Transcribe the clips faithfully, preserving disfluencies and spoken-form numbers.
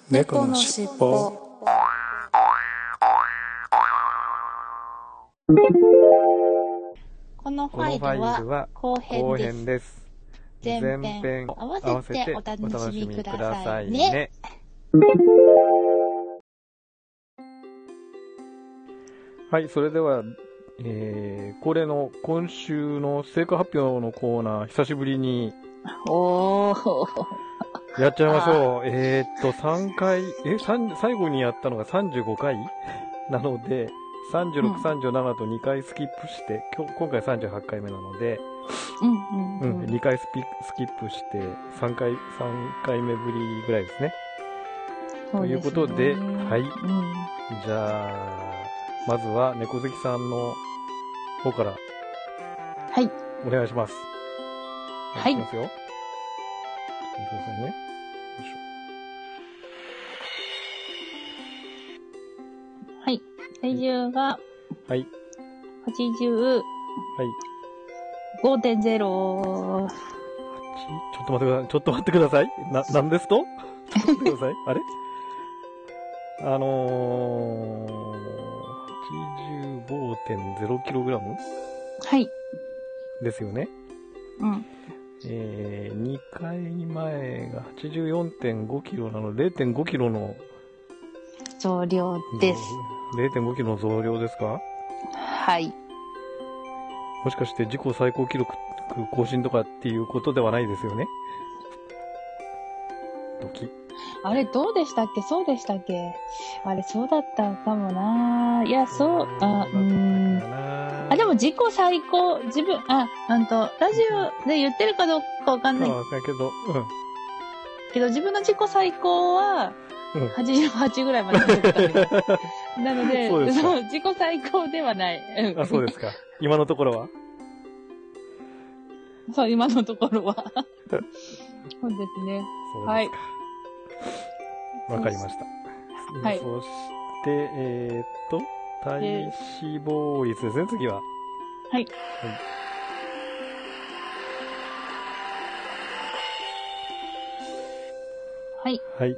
猫のしっぽ。 このファイルは後編です。前編合わせてお楽しみくださいね。 はい、それでは、えー、恒例の今週の成果発表のコーナー、久しぶりにおーやっちゃいましょう。えーっと、さんかい、え、最後にやったのがさんじゅうごかいなので、さんじゅうろく、さんじゅうななとにかいスキップして、今日今回さんじゅうはちかいめなので、 うんうんうんうん、にかいスピスキップして、さんかい、さんかいめぶりぐらいですね。 そうですね。 ということで、はい。 うん、 じゃあ、まずは猫好きさんの方から、 はい。 お願いします。 はい。 いきますよ。見てくださいね。よいしょ。はい。体重が、 はい。 はちじゅう、はい。ごてんゼロ。 ちょっと待ってください。ちょっと待ってください。な、なんですとちょっと待ってください。あれあのー、はちじゅうごてんゼロキログラムはい。 ですよね。 うん。 えー、にかいまえが はちじゅうよんてんごキロなので れいてんごキロの増量です。 れいてんごキロの増量ですか？ はい。 もしかして自己最高記録更新とかっていうことではないですよね？ドキ。 あれ、どうでしたっけ？そうでしたっけ？あれ、そうだったかもな。いや、そう、あ、うーん。あ、でも自己最高、自分、あ、なんと、ラジオで言ってるかどうかわかんない。 ああ、だけど、うん。 けど、自分の自己最高は、 うん、 はちじゅうはちぐらいまで出てたりますなので、 そうですか。 そう、自己最高ではない。 あ、そうですか。今のところはそう、今のところは。そうですね。 そうですか。わ、はい、かりました。 はい。 そして、えー、っと、体脂肪率ですね、次は。 はい。はい。はい。 はい。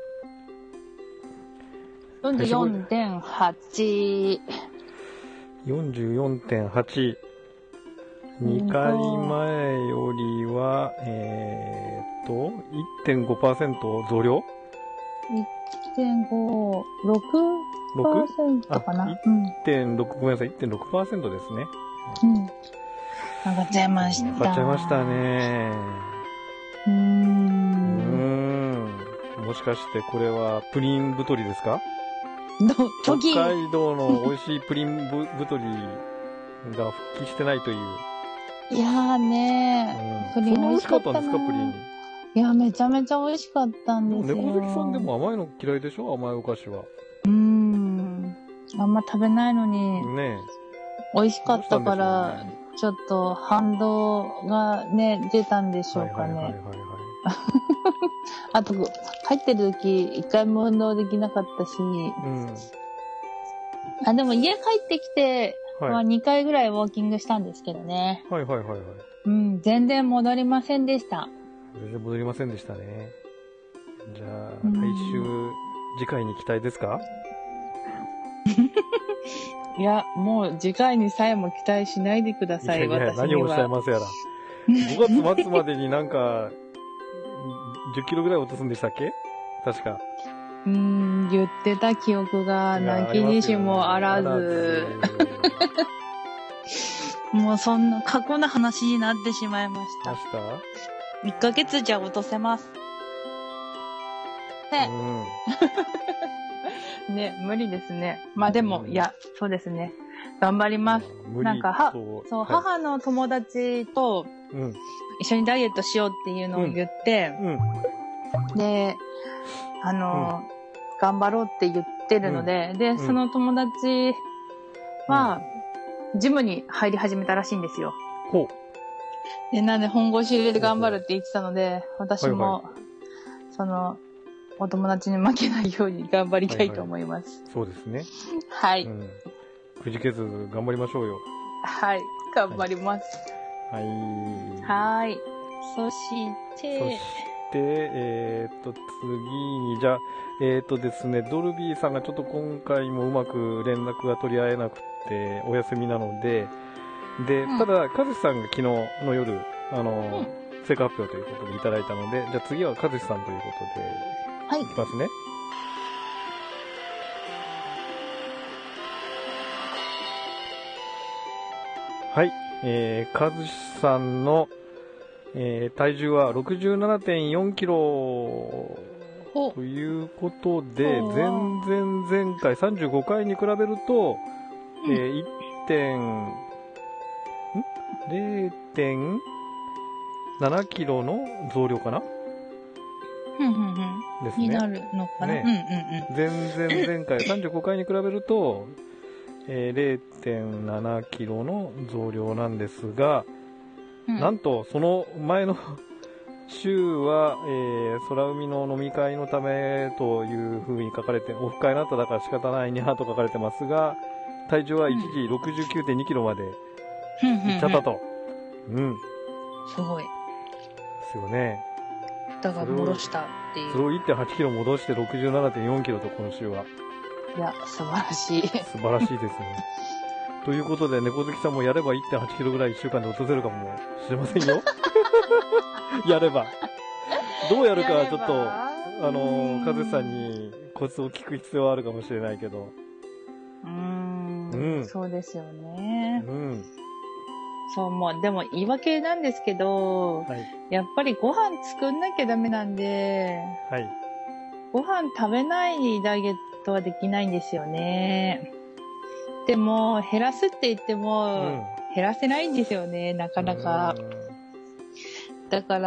よんじゅうよんてんはち。 よんじゅうよんてんはち。にかいまえよりは、えー、っと、いってんごパーセント 増量 ?いってんご、ろくパーセント かな。 いってんろく、ごめんなさい、いってんろくパーセント ですね。 うん。上がっちゃいました。 上がっちゃいましたね。 うーん。 うーん。もしかしてこれはプリン太りですか？ 北海道の美味しいプリンぶ太りが復帰してないという。 いやーねー、 うん、 プリン美味しかったな。 そんな美味しかったんですか、プリン。 いや、めちゃめちゃ美味しかったんですよ。 猫好きさんでも甘いの嫌いでしょ？甘いお菓子は。 うーん。あんま食べないのに。ねえ。美味しかったから、ね、ちょっと反動がね、出たんでしょうかね。はいはいはいはい、はい。あと、帰ってる時、一回も運動できなかったし。うん。あ、でも家帰ってきて、はい、まあにかいぐらいウォーキングしたんですけどね。 はいはいはいはい。 うん、全然戻りませんでした。 全然戻りませんでしたね。じゃあ、来週、次回に期待ですか？ いや、もう次回にさえも期待しないでください、いやいや、 私には。何をおっしゃいますやら。ごがつ末までになんか、じゅっキロぐらい落とすんでしたっけ？確か。 うーん、言ってた記憶が、なきにしもあらず。もうそんな過去の話になってしまいました。 ましたいっかげつじゃ落とせます。ね。うん、ね、無理ですね。まあでも、うん、いや、そうですね。頑張ります。なんか、は、そう、はい、母の友達と、一緒にダイエットしようっていうのを言って、うんうん、で、あの、うん、頑張ろうって言ってるので、うん、で、その友達は、うん、ジムに入り始めたらしいんですよ。 ほう。 で、なんで本腰で頑張るって言ってたので、私も、はいはい、その、お友達に負けないように頑張りたいと思います。はいはい、 そうですね。 はい。うん、 くじけず頑張りましょうよ。 はい。頑張ります。 はい。 はい。そして、 そしえー、っと、次に、じゃあ、えー、っとですね、ドルビーさんがちょっと今回もうまく連絡が取り合えなくて、お休みなので、で、 うんただ、かずしさんが昨日の夜、あの、 うん成果発表ということでいただいたので、じゃあ次はかずしさんということで、 はいいきますね。はい、えー、かずしさんの、えー、体重は ろくじゅうななてんよんキロということで、全然前回さんじゅうごかいに比べると、えー、いってん、れいてんななキロの増量かなうんうんうん。 ですね。 になるのかな、ね、 うんうんうん。全然前回さんじゅうごかいに比べると、えー、れいてんななキロの増量なんですが、うん、なんとその前の週は、えー、空海の飲み会のためという風に書かれて、オフ会の後だから仕方ないにゃと書かれてますが、体重は一時 ろくじゅうきゅうてんにキロまでいっちゃったと。うん。 すごい。 ですよね。 だから戻したっていう。 それを いってんはちキロ戻して ろくじゅうななてんよんキロと今週は。 いや、素晴らしい。 素晴らしいですね。ということで、猫好きさんもやれば いってんはちキロぐらいいっしゅうかんで落とせるかもしれませんよ。やれば。どうやるかはちょっと、あの、かずさんにコツを聞く必要はあるかもしれないけど。 うーん。うん、そうですよね。 うん。 そう、もう、でも言い訳なんですけど、はい、やっぱりご飯作んなきゃダメなんで、はい、ご飯食べないダイエットはできないんですよね。でも、減らすって言っても、うん、減らせないんですよね、なかなか。だから、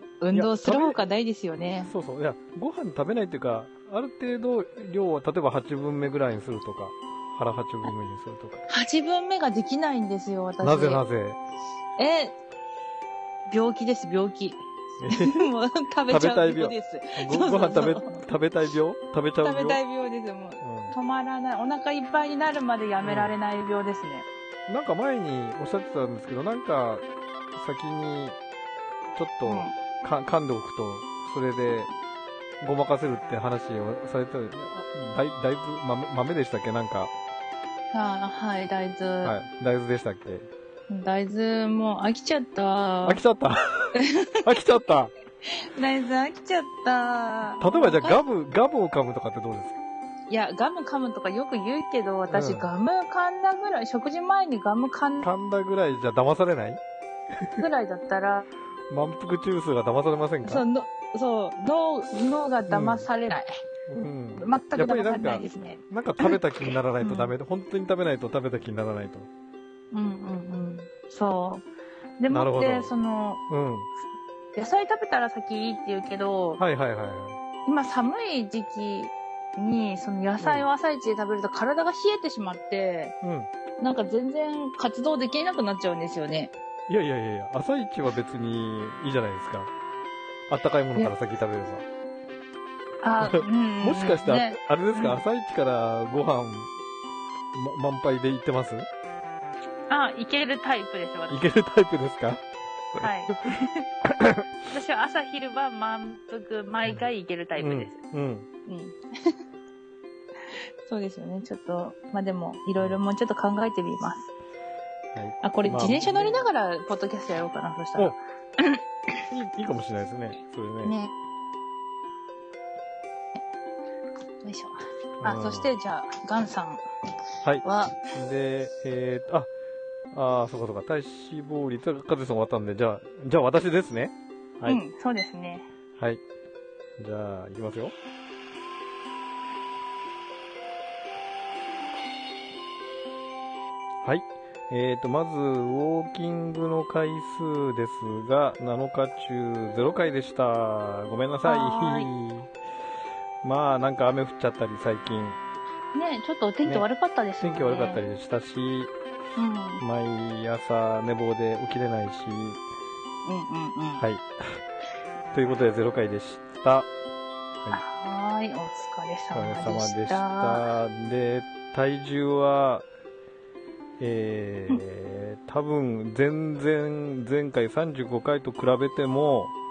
運動するほかないですよね。 そうそう。いや、ご飯食べないっていうか、ある程度量は、例えばはちぶんめぐらいにするとか、腹はちぶんめにするとか。 はちぶんめができないんですよ、私。 なぜなぜえ、病気です、病気。もう食べちゃう病です。 ごご飯食べ、食べたい病食べちゃう病食べたい病です、もう、うん。止まらない。お腹いっぱいになるまでやめられない病ですね。 うん、なんか前におっしゃってたんですけど、なんか、先に、ちょっと、うん、か噛んでおくと、それで、ごまかせるって話をされて、だい、大豆、豆、豆でしたっけなんか。 ああ、はい、大豆。 はい、大豆でしたっけ大豆、もう飽きちゃった。 飽きちゃった飽きちゃった。 大豆飽きちゃった。 例えばじゃあガム、ガムを噛むとかってどうですか？ いや、ガム噛むとかよく言うけど、私、うん、ガム噛んだぐらい、食事前にガム噛ん噛んだぐらいじゃ騙されないぐらいだったら、 満腹中枢が騙されませんか？ そう、のそう脳、脳が騙されない。うん。全く騙されないですね。 なんか食べた気にならないとダメで、うん、本当に食べないと食べた気にならないと。 うんうんうん。そう。でもって、その、うん、野菜食べたら先いいって言うけど、 はいはいはいはい。 今寒い時期に、その野菜を朝一で食べると体が冷えてしまって、うん、なんか全然活動できなくなっちゃうんですよね。 いやいやいや、朝一は別にいいじゃないですか。あったかいものから先食べれば。 あ、うん、 もしかして、ね、あれですか、うん、朝一からご飯、ま、満杯でいってます？ あ、いけるタイプです、私。 いけるタイプですか？はい。 私は朝昼晩満腹、毎回いけるタイプです。うん。うん。うん、そうですよね。ちょっと、まあでも、いろいろもうちょっと考えてみます。はい、あ、これ、自転車乗りながら、ポッドキャストやろうかな、そしたら。いい、いいかもしれないですね。それね。ね。 よいしょ。あ、うん、そして、じゃあ、ガンさんは。 はい。で、えーと、あ、ああ、そうかそうか。体脂肪率は、カズさん終わったんで、じゃあ、じゃあ私ですね。 はい。うん、そうですね。 はい。じゃあ、いきますよ。はい。えーと、まず、ウォーキングの回数ですが、なのか中ゼロかいでした。ごめんなさい。まあ、なんか雨降っちゃったり、最近。 ね、ちょっとお天気悪かったですね。 天気悪かったりしたし、うん、毎朝寝坊で起きれないし、うんうんうん、はい。ということでゼロかいでした。はい。 はい、お疲れ様でした。お疲れ様でした。 で、体重は、えー、うん、多分、全然、前回さんじゅうごかいと比べても、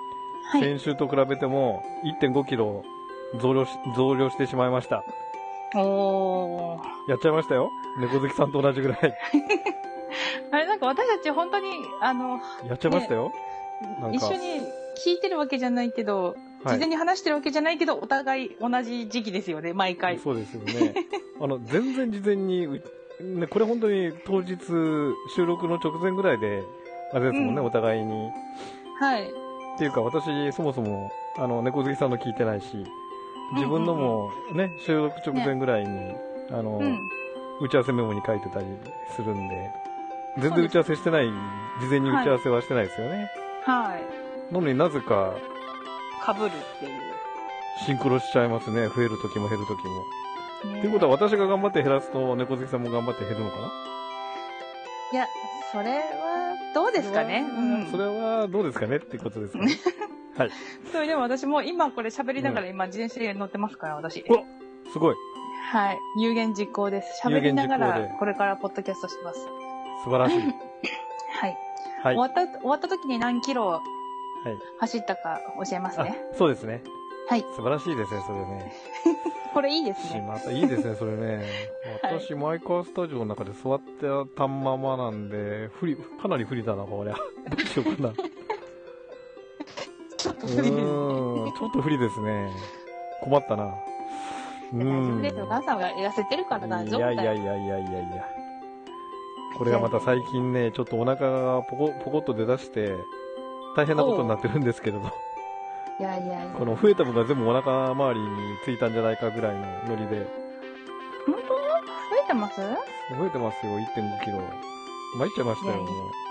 はい。 先週と比べても いってんごキロ増量し、増量してしまいました。 おー。 やっちゃいましたよ。猫好きさんと同じぐらい。 あれ、なんか私たち本当に、あの、 やっちゃいましたよ。 ね、一緒に聞いてるわけじゃないけど、事前に話してるわけじゃないけど、はい、お互い同じ時期ですよね、毎回。 そうですよね。あの、全然事前に、ね、これ本当に当日、収録の直前ぐらいで、あれですもんね、うん、お互いに。 はい。 っていうか、私、そもそも、あの、猫好きさんの聞いてないし、自分のもね、収録直前ぐらいに、ね、あの、うん、打ち合わせメモに書いてたりするんで、全然打ち合わせしてない、事前に打ち合わせはしてないですよね。 はい。 なのになぜか、 被るっていう。 シンクロしちゃいますね。増える時も減る時も。っていうことは私が頑張って減らすと、猫好きさんも頑張って減るのかな？ いや、それは、どうですかね。 うん。それはどうですかねっていうことですかね。はい。 それでも私も今これ喋りながら今自転車に乗ってますから、私。 お、すごい。 はい。有言実行です。喋りながらこれからポッドキャストしてます。 素晴らしい。 はい。はい。終わった、終わった時に何キロ走ったか教えますね。 そうですね。 はい。 素晴らしいですね、それね。 これいいですね。 またいいですね、それね。私、マイカースタジオの中で座ってたままなんで、不利、かなり不利だな、これ。どうしようかな。 ちょっと不利ですね。 うん、ちょっと不利ですね。困ったな。 うん。大丈夫ですよ。お母さんが痩せてるから大丈夫だよ。 いやいやいやいやいやいや。これがまた最近ね、ちょっとお腹がポコ、ポコっと出だして、大変なことになってるんですけれど。 いやいやいや。 この増えた分が全部お腹周りについたんじゃないかぐらいのノリで。 本当？増えてます？ 増えてますよ、いってんごキロ。参っちゃいましたよ、もう。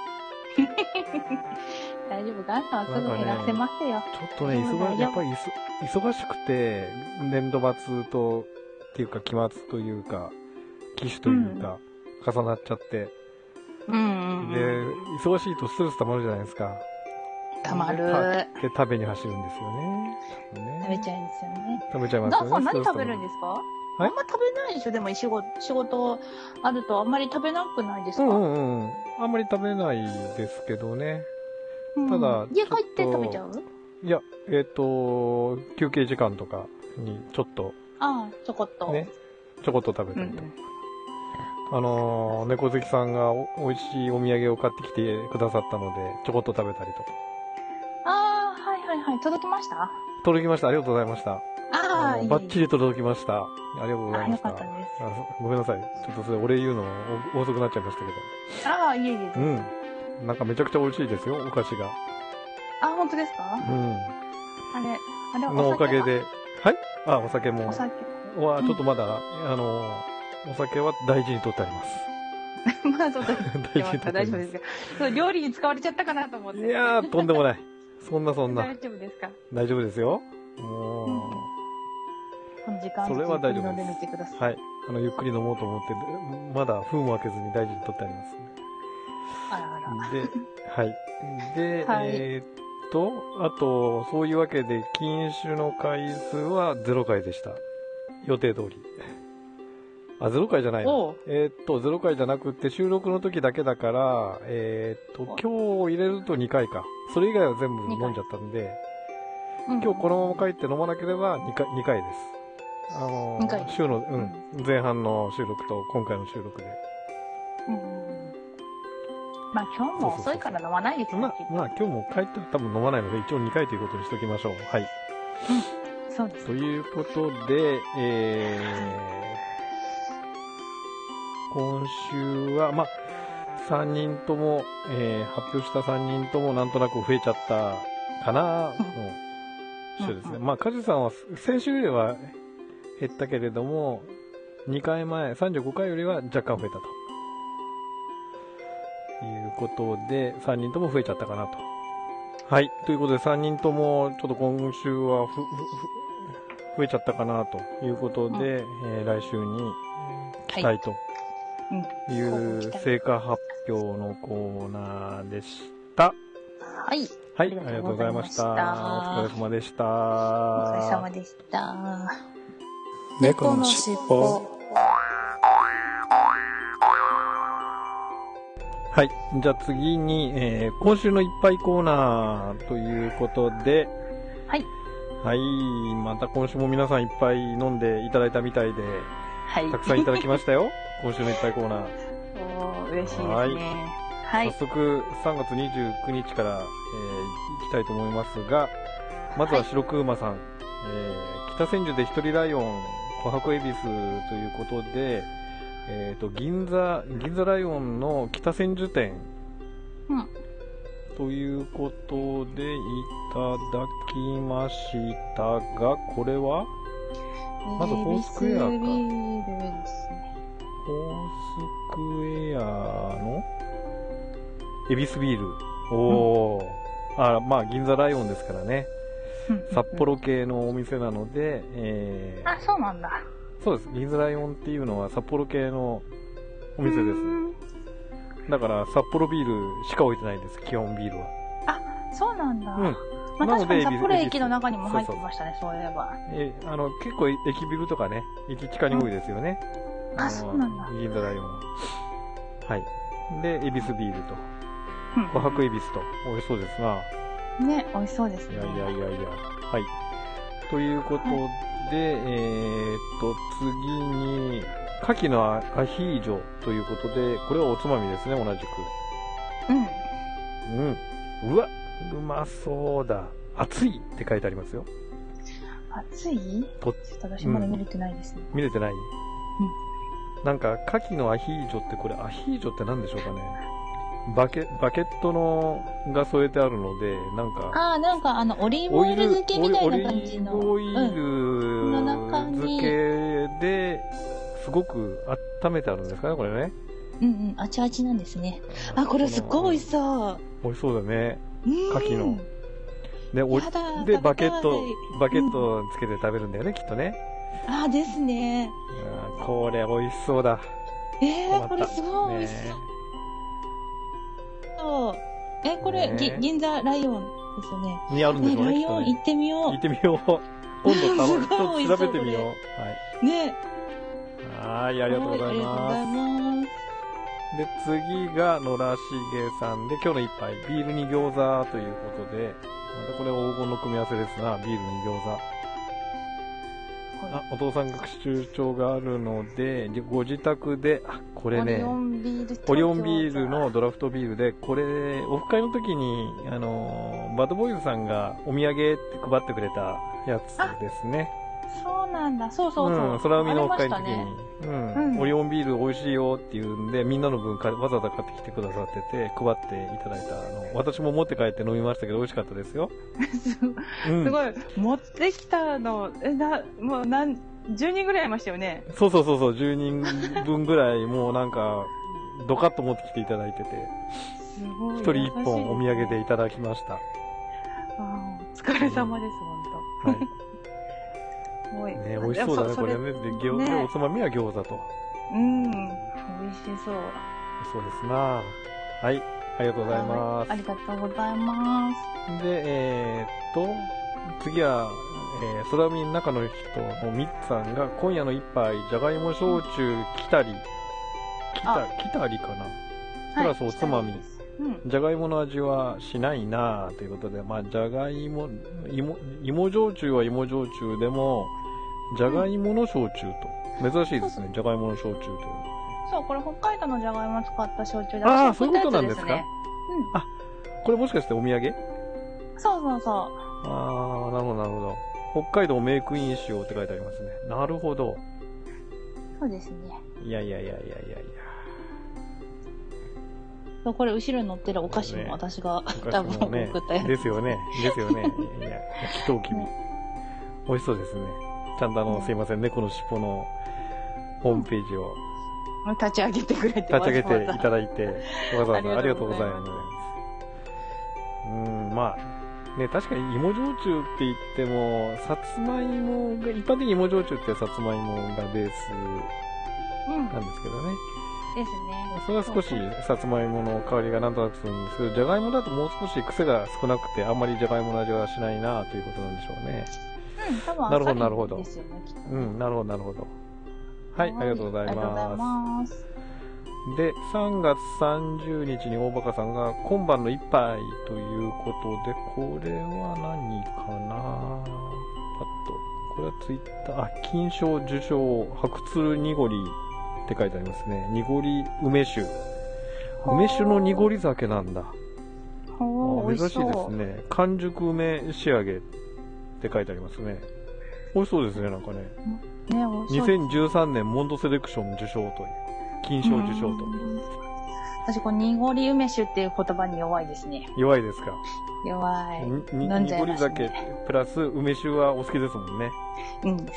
大丈夫、ガンさんはすぐ減らせますよ。 ね、ちょっとね、忙、やっぱり忙しくて、年度末と、っていうか、期末というか、機種というか、うん、重なっちゃって。 うんうんうん、 で、忙しいとストレス溜まるじゃないですか。 溜まる。 で、食べに走るんですよね。 ね食べちゃうんですよね。 食べちゃいますよね。 ガンさん何食べるんですか？はい、あんま食べないでしょでも仕事、仕事あるとあんまり食べなくないですか？ うんうんうん。あんまり食べないですけどね。うん、ただ、 家帰って食べちゃう？ いや、えっと、休憩時間とかにちょっと。 ああ、ちょこっと。 ね。ちょこっと食べたりと。うんあのー、猫好きさんがお美味しいお土産を買ってきてくださったので、ちょこっと食べたりとか。 ああ、はいはいはい。届きました？ 届きました。ありがとうございました。 ああ、いい。 バッチリ届きました。ありがとうございました。 あ、よかったです。 あごめんなさい。ちょっとそれお礼言うの遅くなっちゃいましたけど。ああ、いえいえ。 うん。なんかめちゃくちゃ美味しいですよ、お菓子が。 あ、本当ですか？ うん。 あれ、あれのおかげで。はい？あ、お酒も。 お酒は、ちょっとまだ、うん、あの、お酒は大事にとってあります。 まあ、そうだ。大事大丈夫ですか？料理に使われちゃったかなと思って。 いやー、とんでもない。そんなそんな。 大丈夫ですか？ 大丈夫ですよ。もう。 うん、この時間、 それは大丈夫です。 飲んでみてください。 はい。あの、ゆっくり飲もうと思って、まだ封も開けずに大事にとってあります。 あらあら。 で、はい。で、はい、えー、っと、あと、そういうわけで、禁酒の回数はゼロ回でした。予定通り。あ、ゼロ回じゃないの。えー、っと、ゼロ回じゃなくて、収録の時だけだから、えー、っと、今日入れるとにかいか。それ以外は全部飲んじゃったんで、今日このまま帰って飲まなければにかい、にかいです。あのー、週の、うん、前半の収録と今回の収録で。 うん。まあ今日も遅いから飲まないですよね。 まあ、まあ今日も帰って多分飲まないので、一応にかいということにしておきましょう。はい。 うん。そうです。 ということで、えー、今週は、まあ、さんにんとも、えー、発表したさんにんともなんとなく増えちゃったかな、の週ですね。まあ、カジさんは先週よりは減ったけれども、にかいまえ、さんじゅうごかいよりは若干増えたと。いうことで、さんにんとも増えちゃったかなと。はい。ということで、さんにんとも、ちょっと今週はふ、ふ、ふ、増えちゃったかなということで、うん、えー、来週に期待と。はいいう成果発表のコーナーでした。 はい。 はい、ありがとうございました。お疲れ様でした。 お疲れ様でした。 猫のしっぽ。はい。じゃあ次に、えー、今週のいっぱいコーナーということで、 はい。 はい。また今週も皆さんいっぱい飲んでいただいたみたいで、 はい。 たくさんいただきましたよ。今週のいっぱいコーナー。 おー、嬉しいですね。 はい。早速、さんがつにじゅうくにちから、えー、行きたいと思いますが、まずは白くまさん。はい、えー、北千住で一人ライオン、琥珀恵比寿ということで、えっと、銀座、銀座ライオンの北千住店。 うん。 ということで、いただきましたが、これはまずフォースクエアか。 エビスビールですね。 フォースクエアのエビスビール。おー。うん、あ、まあ、銀座ライオンですからね。札幌系のお店なので、えー、 あ、そうなんだ。 そうです。銀座ライオンっていうのは札幌系のお店です。だから札幌ビールしか置いてないんです、基本ビールは。 あ、そうなんだ。うん。まあ、確かに札幌駅の中にも入ってましたね、そういえば。 え、あの、結構駅ビルとかね、駅地下に多いですよね。 うん、あ、そうなんだ。 銀座ライオンは。はい。で、エビスビールと。琥珀エビスと。美味しそうですな。 ね、美味しそうですね。 いやいやいやいや。はい。ということで、はい、えーっと、次に、牡蠣のアヒージョということで、これはおつまみですね、同じく。 うん。 うん。うわ、うまそうだ。熱いって書いてありますよ。 熱い？と私まだ見れてないですね。 うん、見れてない？ うん。 なんか、牡蠣のアヒージョってこれ、アヒージョって何でしょうかね。バケ、バケットのが添えてあるので、なんか。 ああ、なんかあの、オリーブオイル漬けみたいな感じの。 オリーブオイルの漬けで、すごく温めてあるんですかね、これね。 うんうん、あちあちなんですね。あ、これすっごい美味しそう。 美味しそうだね。牡蠣の。で、おで、バケット、バケットつけて食べるんだよね、きっとね。 ああ、ですね。 これ美味しそうだ。 えー、これすごい美味しそう。え、これ、ぎ銀座ライオンですよね。 にあるんでしょうね。 ライオン行ってみよう。 行ってみよう。今度頼む。ちょっと調べてみよう。はい。 ね。 はい、ありがとうございます。ありがとうございます。で、次が野良しげさんで、今日の一杯、ビールに餃子ということで、またこれ黄金の組み合わせですな、ビールに餃子。あ、お父さん学習帳があるので、ご自宅で、あ、これね、オリオンビール、オリオンビールのドラフトビールで、これ、オフ会の時に、あの、バッドボーイズさんがお土産って配ってくれたやつですね。 そうなんだ。そうそうそう。 うん、空海のオフ会の時に、ね、うん、うん、オリオンビール美味しいよっていうんで、みんなの分かわざわざ買ってきてくださってて、配っていただいた。あの、私も持って帰って飲みましたけど、美味しかったですよ。 す, うん、すごい。持ってきたの、え、な、もう何、じゅうにんぐらいいましたよね。 そうそうそうそう、じゅうにんぶんぐらい、もうなんか、ドカッと持ってきていただいてて、 すごい。 一人一本お土産でいただきました。 ああ、お疲れ様です、 うん、本当。はい。ね、美味しそうだね、これね。で、餃子、ね、おつまみは餃子と。 うん、美味しそう。 そうですな。はい、ありがとうございます。 ありがとうございます。 で、えー、っと、次は、えー、空海の中の人のみっさんが、今夜の一杯、じゃがいも焼酎きたり、きた、きたりかな。プラスおつまみ。じゃがいもの味はしないなぁということで、まあ、じゃがいも、芋、芋焼酎は芋焼酎でも、じゃがいもの焼酎と。珍しいですね、じゃがいもの焼酎という。 そう、これ北海道のじゃがいも使った焼酎で。 ああ、そういうことなんですか。うん。あ、これもしかしてお土産？ そうそうそう。 ああ、なるほど、なるほど。北海道メイクイン塩って書いてありますね。なるほど。 そうですね。 いやいやいやいやいやいや。 そう、これ後ろに乗ってるお菓子も私が、ね、多分送ったやつ。 ですよね。ですよね。いや、焼きとうきび。美味しそうですね。ちゃんとあの、うん、すいません、猫の尻尾のホームページを。 立ち上げてくれて。 立ち上げていただいて、わざわざありがとうございます。うん、まあ、ね、確かに芋焼酎って言っても、さつまいもが、一般的に芋焼酎ってさつまいもがベースなんですけどね。 うん、ですね。 それは少しさつまいもの香りがなんとなくするんですけど、じゃがいもだともう少し癖が少なくて、あんまりじゃがいもの味はしないなということなんでしょうね。 うん、多分あっさりですよね、きっと。 うん、なるほど、なるほど。はい、ありがとうございます。ありがとうございます。 で、さんがつさんじゅうにちに大バカさんが今晩の一杯ということで、これは何かなパッと。これはツイッター、あ、金賞受賞、白鶴濁りって書いてありますね。濁り梅酒。梅酒の濁り酒なんだ。珍しいですね。完熟梅仕上げって書いてありますね。美味しそうですね、なんかね。 ね、 にせんじゅうさんねんモンドセレクション受賞という。金賞受賞と。 私、この濁り梅酒っていう言葉に弱いですね。 弱いですか。 弱い。 に濁り酒プラス梅酒はお好きですもんね。 うん、好き。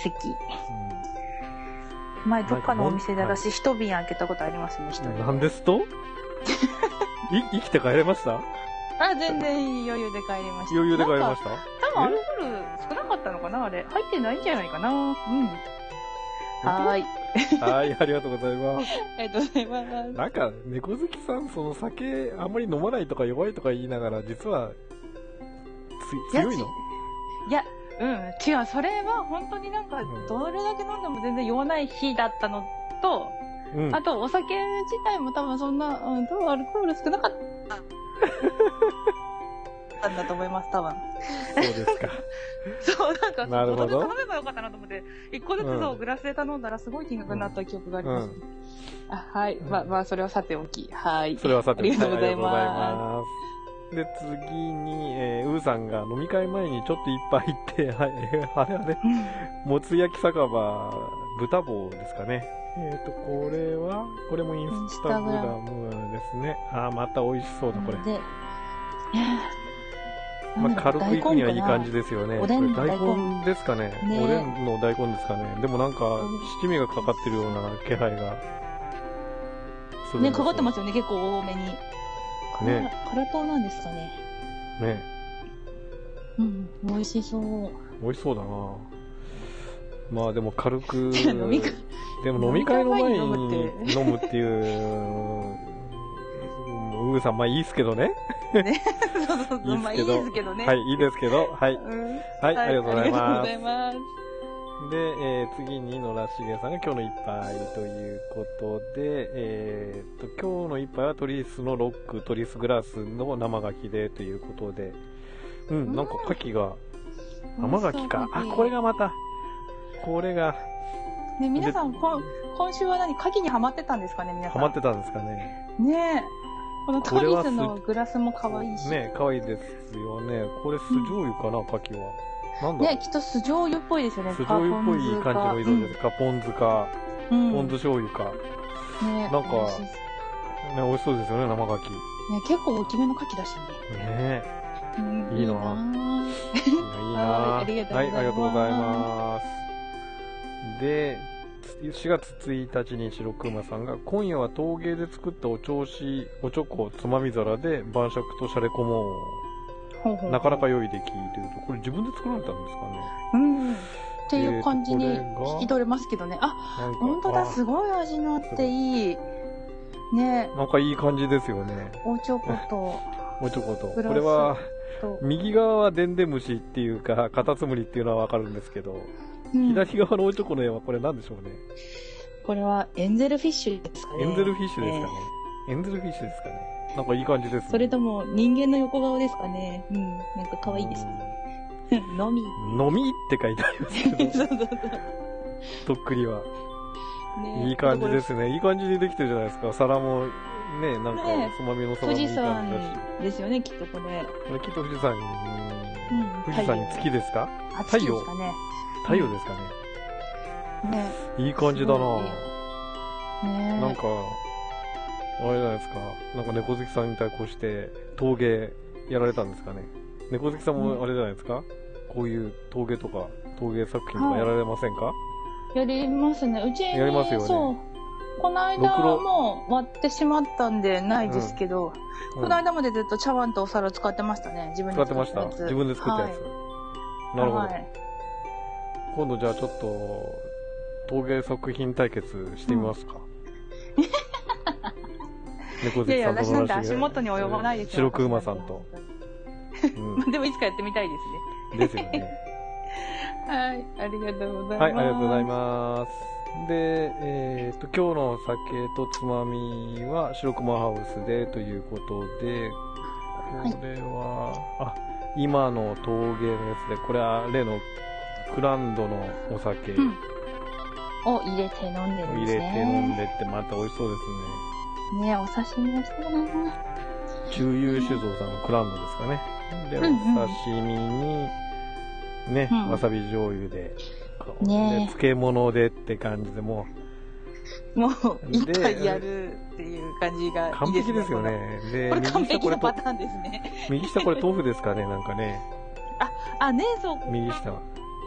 うん、前、どっかのお店で私、一瓶開けたことありますね、一瓶。 なんですとい生きて帰れました？ あ、全然余裕で帰りました。 余裕で帰りました？ 多分アルコール少なかったのかなあれ。入ってないんじゃないかな。うん。はーい。 はい、ありがとうございます。 ありがとうございます。 なんか、猫好きさん、その酒あんまり飲まないとか弱いとか言いながら、実は、つ、強いの？ いや、うん、違う。それは本当になんか、どれだけ飲んでも全然酔わない日だったのと、うん、あと、お酒自体も多分そんな、うん、多分アルコール少なかった。なんだと思います、多分。 そうですか。 そう、なんか、 なるほど。 頼めばよかったなと思って、一個ずつをグラスで頼んだらすごい金額になった記憶があります。うん、あはい。うん、まあ、まあ、それはさておき。はい。 それはさておき。 ありがとうございます。 で、次に、えー、ウーさんが飲み会前にちょっと一杯行って、はい、あれあれ、もつ焼き酒場、豚棒ですかね。えっ、ー、と、これは、これもインスタグラムですね。あー、また美味しそうだ、これ。で、まあ、軽くいくにはいい感じですよね。 おでんの大根ですかね。ねおでんの大根ですかね。でもなんか、七味がかかってるような気配がする。ね、かかってますよね、結構多めに。ね。辛党なんですかね。 ね。 うん、美味しそう。 美味しそうだな。まあでも軽く、でも飲み会の前に飲むっていう、ウーさん、まあいいですけどね。 ね、そうそうそう、まあいいですけどね。 はい、いいですけど、はい。 うん、 はい、ありがとうございます。 ありがとうございます。 で、えー、次に野良茂さんが今日の一杯ということで、えー、と、今日の一杯はトリスのロック、トリスグラスの生牡蠣でということで、うん、なんか牡蠣が、生牡蠣か。あ、これがまた、これが。 ね、皆さん、こ今週は何、牡蠣にハマってたんですかね、皆さん。 ハマってたんですかね。 ねえ。このトリスのグラスも可愛いし。 ね、可愛いですよね。これ酢醤油かな、牡蠣は。なんだろう。 ね、きっと酢醤油っぽいですよね。 酢醤油っぽい感じの色ですか。ポン酢か、ポン酢醤油か。ね、なんか、ね、美味しそうですよね、生牡蠣。ね、 結構大きめの牡蠣だしね。 ねえ。いいなぁ。いいなぁ。 ありがとうございます。はい、ありがとうございます。で、しがつついたちに白熊さんが、今夜は陶芸で作ったお調子、おちょこ、つまみ皿で晩酌とシャレコモン。なかなか良い出来というと、これ自分で作られたんですかね。 うん。っていう感じに聞き取れますけどね。あ、本当だ、すごい味のあっていい。ね。 なんかいい感じですよね。 おちょこと。 おちょこと。これは、右側はデンデムシっていうか、カタツムリっていうのはわかるんですけど、うん、左側のおちょこの絵はこれ何でしょうね。 これはエンゼルフィッシュですかね。 エンゼルフィッシュですかね。エンゼルフィッシュですかね。なんかいい感じですね。 それとも人間の横顔ですかね。うん。なんか可愛いですね。飲み。 飲みって書いてありますけど。そうそうそう。とっくりは。ね、いい感じですね。いい感じにできてるじゃないですか。皿も、ね、なんか、つまみの皿もいい感じだし。富士山ですよね、きっとこれ。 これきっと富士山に、うん、富士山に月ですか？ 太陽ですかね。 太陽ですかね。ね。いい感じだなぁ。ね、なんか、あれじゃないですか。なんか猫好きさんに対抗して陶芸やられたんですかね。猫好きさんもあれじゃないですか。うん、こういう陶芸とか陶芸作品とかやられませんか？はい、 やりますね。うちに。 やりますよね。 そう。この間はもう割ってしまったんでないですけど、うん、この間までずっと茶碗とお皿使ってましたね。自分で作ってました。自分で作ったやつ。はい、なるほど。はい、今度じゃあちょっと陶芸作品対決してみますか。うん猫好きさんといやいや、私なんて足元に及ばないですよ。 白く馬さんと。 うん、でもいつかやってみたいですね。ですよね。 はい、ありがとうございます。 はい、ありがとうございます。 で、えっと、今日の酒とつまみは白熊ハウスでということで、これは、はい、あ、今の陶芸のやつで、これは例のクランドのお酒、うん、 を入れて飲んでるんですね。 入れて飲んでってまた美味しそうですね。 ね、お刺身がしたいな。 中遊酒造さんのクランドですかね。で、うんうん、お刺身に、ね、うん、わさび醤油で、ね、で漬物でって感じでもう、もう一回やるっていう感じがいいですね。 完璧ですよね。で、 これ完璧なパターンですね。 右下これ豆腐ですかね、なんかね。 あ、あ、ね、そう。 右下は。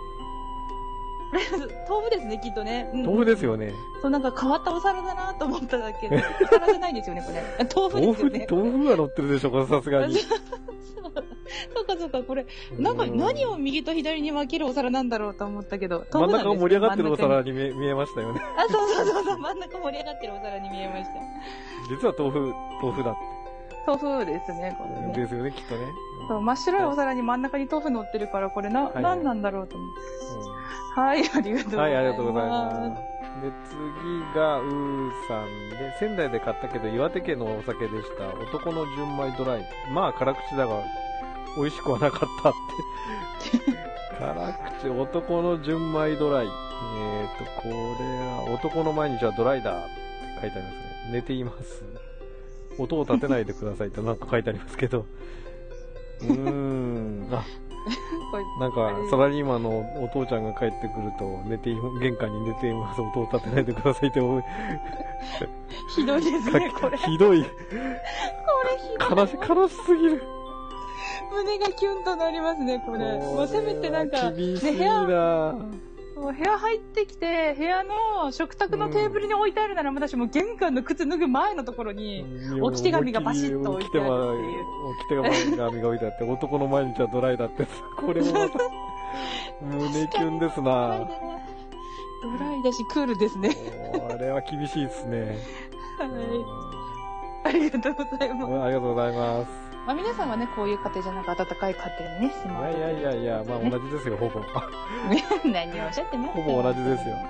豆腐ですね、きっとね。 うん、豆腐ですよね。 そう、なんか変わったお皿だなと思っただけで、お皿じゃないですよね、これ。豆腐ですよね。 豆腐、豆腐が乗ってるでしょ、これさすがに。 そうかそうか、これ、なんか何を右と左に分けるお皿なんだろうと思ったけど、 豆腐なんですね。真ん中盛り上がってるお皿に 見, 見えましたよね。 あ、そうそうそうそう、真ん中盛り上がってるお皿に見えました。 実は豆腐、豆腐だって。 豆腐ですね、これね。 ですよね、きっとね。 そう、真っ白いお皿に真ん中に豆腐乗ってるから、これな、はい、何なんだろうと思って。はい、ありがとうございます。はい、ありがとうございます。 で、次が、うーさんで、仙台で買ったけど、岩手県のお酒でした。男の純米ドライ。まあ、辛口だが、美味しくはなかったって。辛口、男の純米ドライ。えーと、これは、男の毎日はドライだって書いてありますね。寝ています。音を立てないでくださいってなんか書いてありますけど。うーん。あ、なんか、サラリーマンのお父ちゃんが帰ってくると、寝てい、玄関に寝ています。音を立てないでくださいって思う。 ひどいですね、これ。 ひどい。これひどい。 悲し、悲しすぎる。 胸がキュンとなりますね、これ。もうせめてなんか、 厳しいな、 ね、部屋入ってきて、部屋の食卓のテーブルに置いてあるなら、私も玄関の靴脱ぐ前のところに、置き手紙がバシッと置いてあるっていう。 置き手紙が置いてあって、男の毎日はドライだって。これもまた、胸キュンですな。 ドライだし、クールですね。 あれは厳しいですね。 はい。ありがとうございます。 ありがとうございます。 まあ皆さんはね、こういう家庭じゃなく温かい家庭にね、住まわれてる、ね。いやいやいやいや、まあ同じですよ、ほぼ。 何をおっしゃってますか。 ほぼ同じですよ。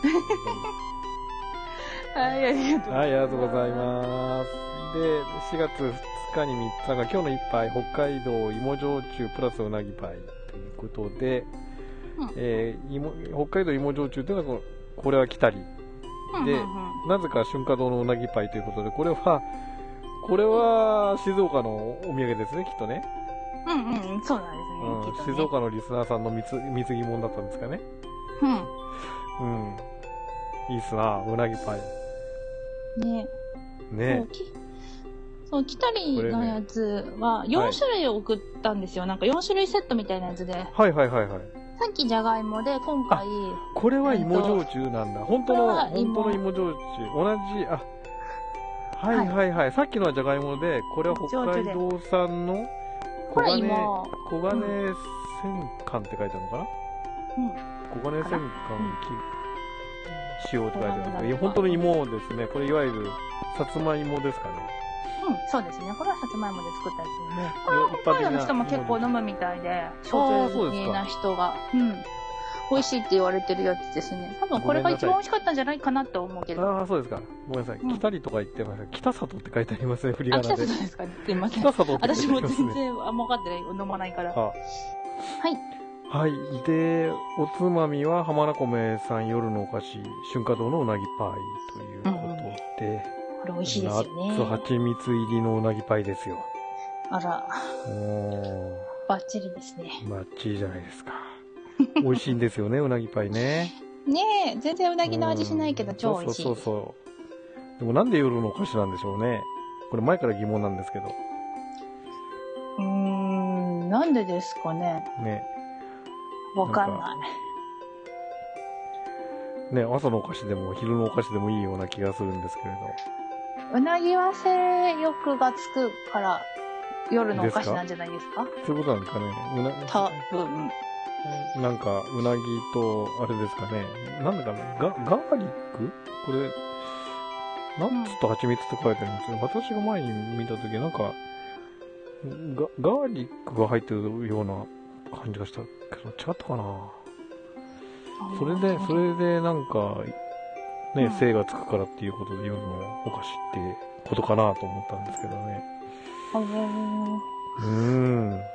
はい、ありがとうございます。 はい、ありがとうございます。で、しがつふつかにみっつが今日の一杯、北海道芋焼酎プラスうなぎパイということで、うん、えー、芋北海道芋焼酎というのは、これは来たり。で、うんうんうん、なぜか春華堂のうなぎパイということで、これは、これは静岡のお土産ですね、きっとね。 うんうん、そうなんですね。 うん、きっとね、静岡のリスナーさんの貢ぎ物だったんですかね。うん。うん。いいっすな、うなぎパイ。 ね。 ね。 そう、きたりのやつはよん種類送ったんですよ。はい、なんかよん種類セットみたいなやつで。 はいはいはいはい。 さっきじゃがいもで、今回。 これは芋焼酎なんだ。本当の、本当の芋焼酎。同じ、あ、はいはいはい。さっきのはじゃがいもで、これは北海道産の黄金、黄金戦艦って書いてあるのかな。うん。黄金戦艦、塩って書いてあるんですけど、本当の芋ですね。これいわゆる、さつまいもですかね。 うん、そうですね。これはさつまいもで作ったやつですね。これは北海道の人も結構飲むみたいで、焼酎好きな人が。うん。美味しいって言われてるやつですね。多分これが一番美味しかったんじゃないかなと思うけど。 ああ、そうですか。ごめんなさい。北里とか言ってました。北里って書いてありますね、振り仮名で。 あ、北里ですかね。すいません。 北里って書いてありますね。 私も全然あんま分かってない。飲まないから。はい。 はい。で、おつまみは浜名米さん夜のお菓子、春華堂のうなぎパイということで。 これ美味しいですよね。 ナッツ蜂蜜入りのうなぎパイですよ。 あら。 もう。バッチリですね。 バッチリじゃないですか。美味しいんですよね、うなぎパイね。 ねえ、全然うなぎの味しないけど超美味しい。 そうそうそう。でもなんで夜のお菓子なんでしょうね。これ前から疑問なんですけど。 うーん、なんでですかね。 ね。 わかんない。 ね、朝のお菓子でも昼のお菓子でもいいような気がするんですけれど。うなぎは性欲がつくから夜のお菓子なんじゃないですか？ そういうことなんですかね。うな多分。 なんか、うなぎと、あれですかね。なんだかな、ガ、ガーリックこれ、ナッツと蜂蜜って書いてあるんですよ。私が前に見たとき、なんか、ガ、ガーリックが入ってるような感じがしたけど、違ったかな。それで、それでなんか、 ね、精がつくからっていうことで夜のお菓子ってことかなと思ったんですけどね。 はうーん。 うん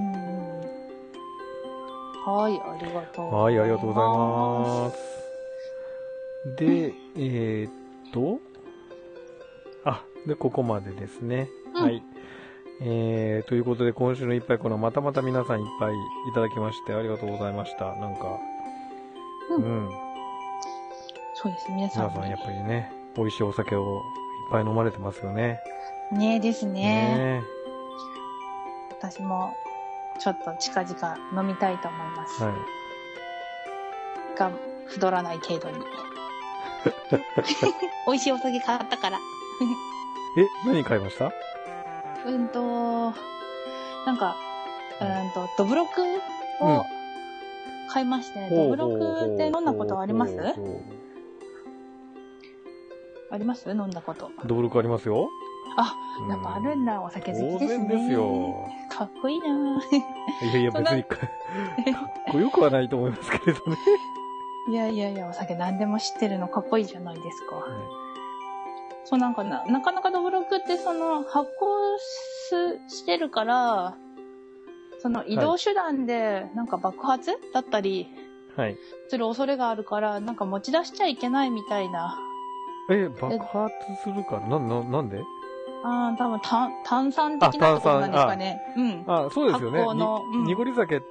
はい、ありがとうございます。 はい、ありがとうございます。で、えー、っと、あ、で、ここまでですね。 うん、 はい。えー、ということで、今週のいっぱいこのまたまた皆さんいっぱいいただきまして、ありがとうございました。なんか、 うん。 うん、 そうです、皆さん。 皆さんやっぱりね、美味しいお酒をいっぱい飲まれてますよね。 ねえですね。 ね私も、ちょっと近々飲みたいと思います。 はい。 が、太らない程度に。美味しいお酒買ったから。 え、何買いました？ うんと、なんか、うんと、ドブロクを買いまして、ね、うん、ドブロクって飲んだことあります？あります？飲んだこと。 ドブロクありますよ。 あ、やっぱあるんだ、お酒好きですね。 当然ですよ。 かっこいいな。 いやいや、別にか、かっこよくはないと思いますけれどね。 いやいやいや、お酒何でも知ってるのかっこいいじゃないですか。はい、そうなんかな、なかなかドブロクってその発酵すしてるから、その移動手段でなんか爆発だったりする恐れがあるから、なんか持ち出しちゃいけないみたいな。 え、爆発するからな、な、なんで？ ああ、多分炭、炭酸的なところなんですかね。うん。 あ、そうですよね。 発酵の、 うん、濁り酒って、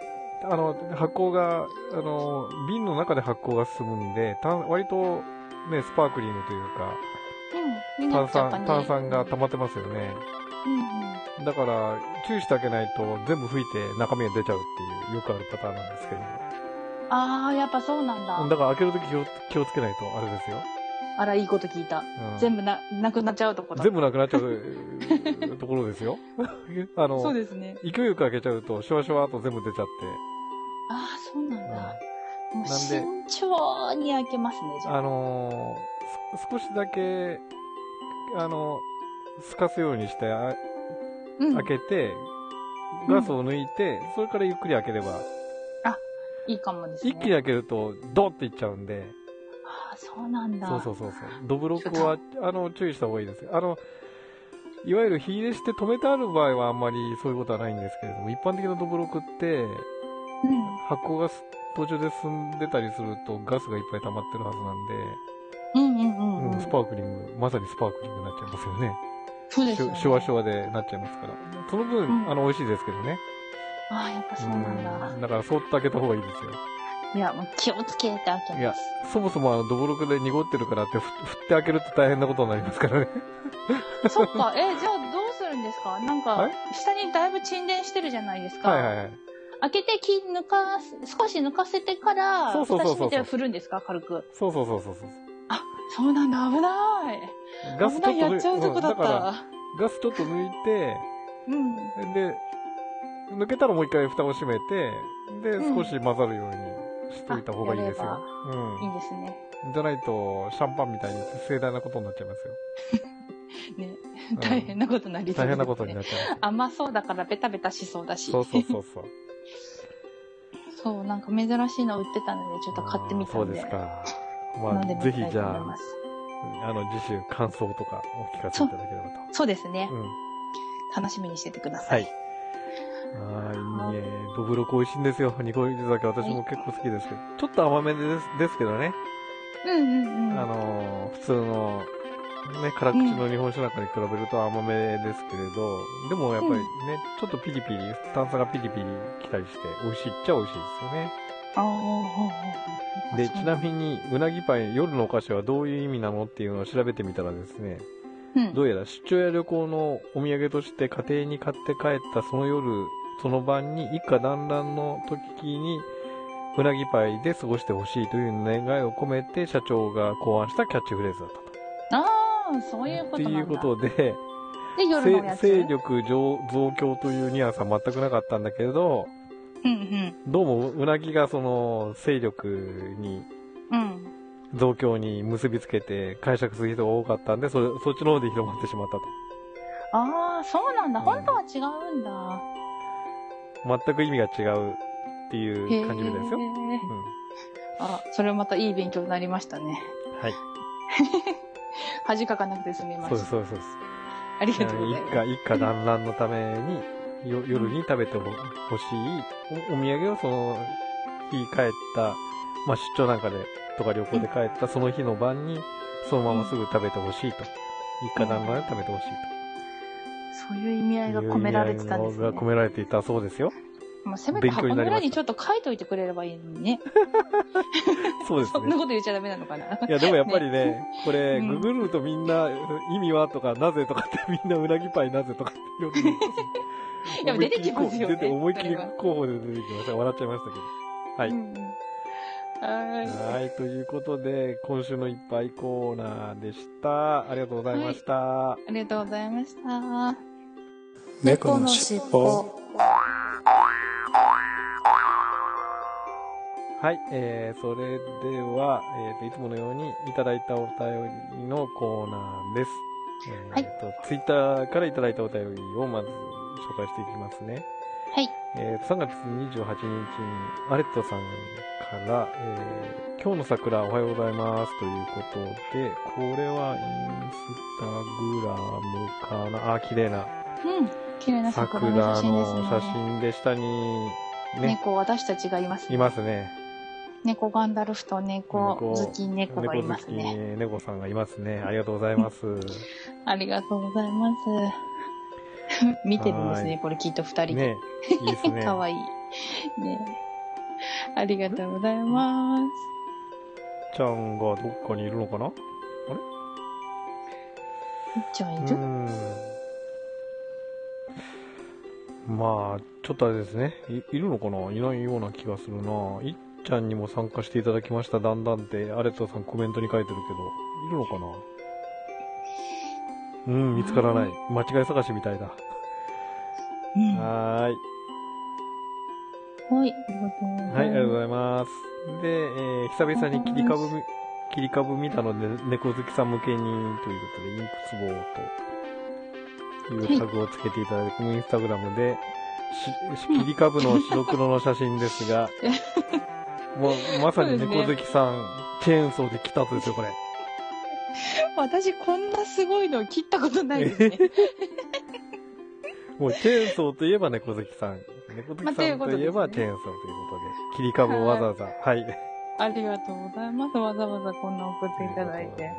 あの、発酵が、あの、瓶の中で発酵が進むんで、割と、ね、スパークリングというか、 うん、 炭酸、炭酸が溜まってますよね。 うんうん。 だから、注意してあげないと、全部吹いて中身が出ちゃうっていう、よくあるパターンなんですけど。 ああ、やっぱそうなんだ。 だから開けるとき気を、気をつけないと、あれですよ。 あら、いいこと聞いた。うん、全部な、なくなっちゃうところだ。 全部なくなっちゃうところですよ。あの、 そうですね。 勢いよく開けちゃうと、シュワシュワっと全部出ちゃって。 ああ、そうなんだ。うん、もうなんで、 慎重に開けますね、じゃあ。 あのー、少しだけ、あの、透かすようにして、あうん、開けて、ガスを抜いて、うん、それからゆっくり開ければ。 あ、いいかもですね。 一気に開けると、ドーっていっちゃうんで。 ああ、そうなんだ。 そうそうそうそう。ドブロックは、あの、注意した方がいいですよ。あの、いわゆる火入れして止めてある場合はあんまりそういうことはないんですけれども、一般的なドブロックって、うん、発酵が途中で進んでたりするとガスがいっぱい溜まってるはずなんで、 うんうんうん、うん、 スパークリング、まさにスパークリングになっちゃいますよね。 そうですよね。 シュワシュワでなっちゃいますから。その分、うん、あの、美味しいですけどね。 ああ、やっぱそうなんだ。 うん、だからそっと開けた方がいいですよ。 いや、もう気をつけて開けます。 いや、そもそもあの、ドブロクで濁ってるからって、振って開けると大変なことになりますからね。 そっか、え、じゃあどうするんですか？なんか、下にだいぶ沈殿してるじゃないですか。 はいはいはい。 開けて気抜か、少し抜かせてから、 そうそうそうそう。 蓋閉めて振るんですか？軽く。 そうそうそうそうそう。 あ、そうなんだ、危ない。 ガスちょっとやっちゃうとこだった。うん、だからガスちょっと抜いて、 うん。 で、抜けたらもう一回蓋を閉めて、で、少し混ざるようにしといた方がいいですよ。 うん。いいですね。 じゃないと、シャンパンみたいに盛大なことになっちゃいますよ。 ね、大変なことになりそうですね。 大変なことになっちゃいます。 甘そうだからベタベタしそうだし。 そうそうそうそう。 そう、なんか珍しいの売ってたので、ちょっと買ってみたんで。 そうですか。まあ、ぜひじゃあ、あの、次週感想とかお聞かせいただければと。 そ, そうですね、うん。楽しみにしててください。 はい。ああ、いいね。どぶろく美味しいんですよ。ニコリ酒私も結構好きですけど。はい、ちょっと甘めですですけどね。 うんうんうん。 あのー、普通の、ね、辛口の日本酒なんかに比べると甘めですけれど、うん、でもやっぱりね、ちょっとピリピリ、炭酸がピリピリ来たりして、美味しいっちゃ美味しいですよね。 ああ。 で、ちなみに、うなぎパイ、夜のお菓子はどういう意味なのっていうのを調べてみたらですね、うん、どうやら出張や旅行のお土産として家庭に買って帰ったその夜、その晩に一家団らんの時に、うなぎパイで過ごしてほしいという願いを込めて社長が考案したキャッチフレーズだったと。 ああ、そういうことなんだ。 っていうことで、 で夜のやつ勢力増強というニュアンスは全くなかったんだけど、 うんうん、 どうもうなぎがその勢力に、増強に結びつけて解釈する人が多かったんで、それそっちの方で広まってしまったと。 ああ、そうなんだ。本当は違うんだ。 全く意味が違うっていう感じみたいですよ。うん、 あ、それまたいい勉強になりましたね。 はい。 恥かかなくて済みました。 そうです、そうです、そうです。 ありがとうございます。 一家、一家団らんのために、よ夜に食べてほしいお、お土産をその日帰った、まあ出張なんかで、とか旅行で帰ったその日の晩に、そのまますぐ食べてほしいと。一家団らんで食べてほしいと。そういう意味合いが込められてたんですね。 が込められていたそうですよ。 もうせめて箱の裏にちょっと書いといてくれればいいのにね。 そうですね。 そんなこと言っちゃダメなのかな。いや、でもやっぱりね、ねこれ、うん、ググるとみんな、意味はとか、なぜとかってみんなうなぎパイなぜとかって言うんですいや、出てきますよね。 出て、思いっきり候補で出てきました。笑っちゃいましたけど。はい。 うんはい。はい。ということで、今週のいっぱいコーナーでした。ありがとうございました。はい、 ありがとうございました。 猫のしっぽ。はい、えー、それでは、えーと、いつものようにいただいたお便りのコーナーです。えーと、はい、ツイッターからいただいたお便りをまず紹介していきますね。 はい。 えーと、さんがつにじゅうはちにちにアレットさんから、えー、今日の桜おはようございますということで、これはインスタグラムかなあ、綺麗な。 うん、綺麗な桜の写真ですね。 桜の写真で下に、ね。 猫、私たちがいますね。 いますね。 猫ガンダルフと猫好き猫がいますね。 猫好き猫さんがいますね。ありがとうございます。 ありがとうございます。見てるんですね、これきっと二人で。 ね、いいですね。 かわいい。ね。ありがとうございます。 ちゃんがどっかにいるのかな？あれ？ いっちゃんいる？ うん。まあ、ちょっとあれですね。い、いるのかな？いないような気がするな。いちゃんにも参加していただきました。だんだんって、アレットさんコメントに書いてるけど、いるのかな？うん、見つからない。間違い探しみたいだ。 うん、 はーい。 はい、ありがとうございます。 はい、ありがとうございます。で、えー、久々に切り株、切り株見たので、猫好きさん向けにということで、インクツボーというタグをつけていただいて、はい、インスタグラムで、し、切り株の白黒の写真ですが、もう、まさに猫好きさん、ね、チェーンソーで切った後ですよ、これ。 私、こんなすごいの切ったことないですね。 もう、チェーンソーといえば猫好きさん。猫好きさんといえばチェーンソーということで、切り株をわざわざ、はい。はい、 ありがとうございます。わざわざこんな送っていただいて。はい、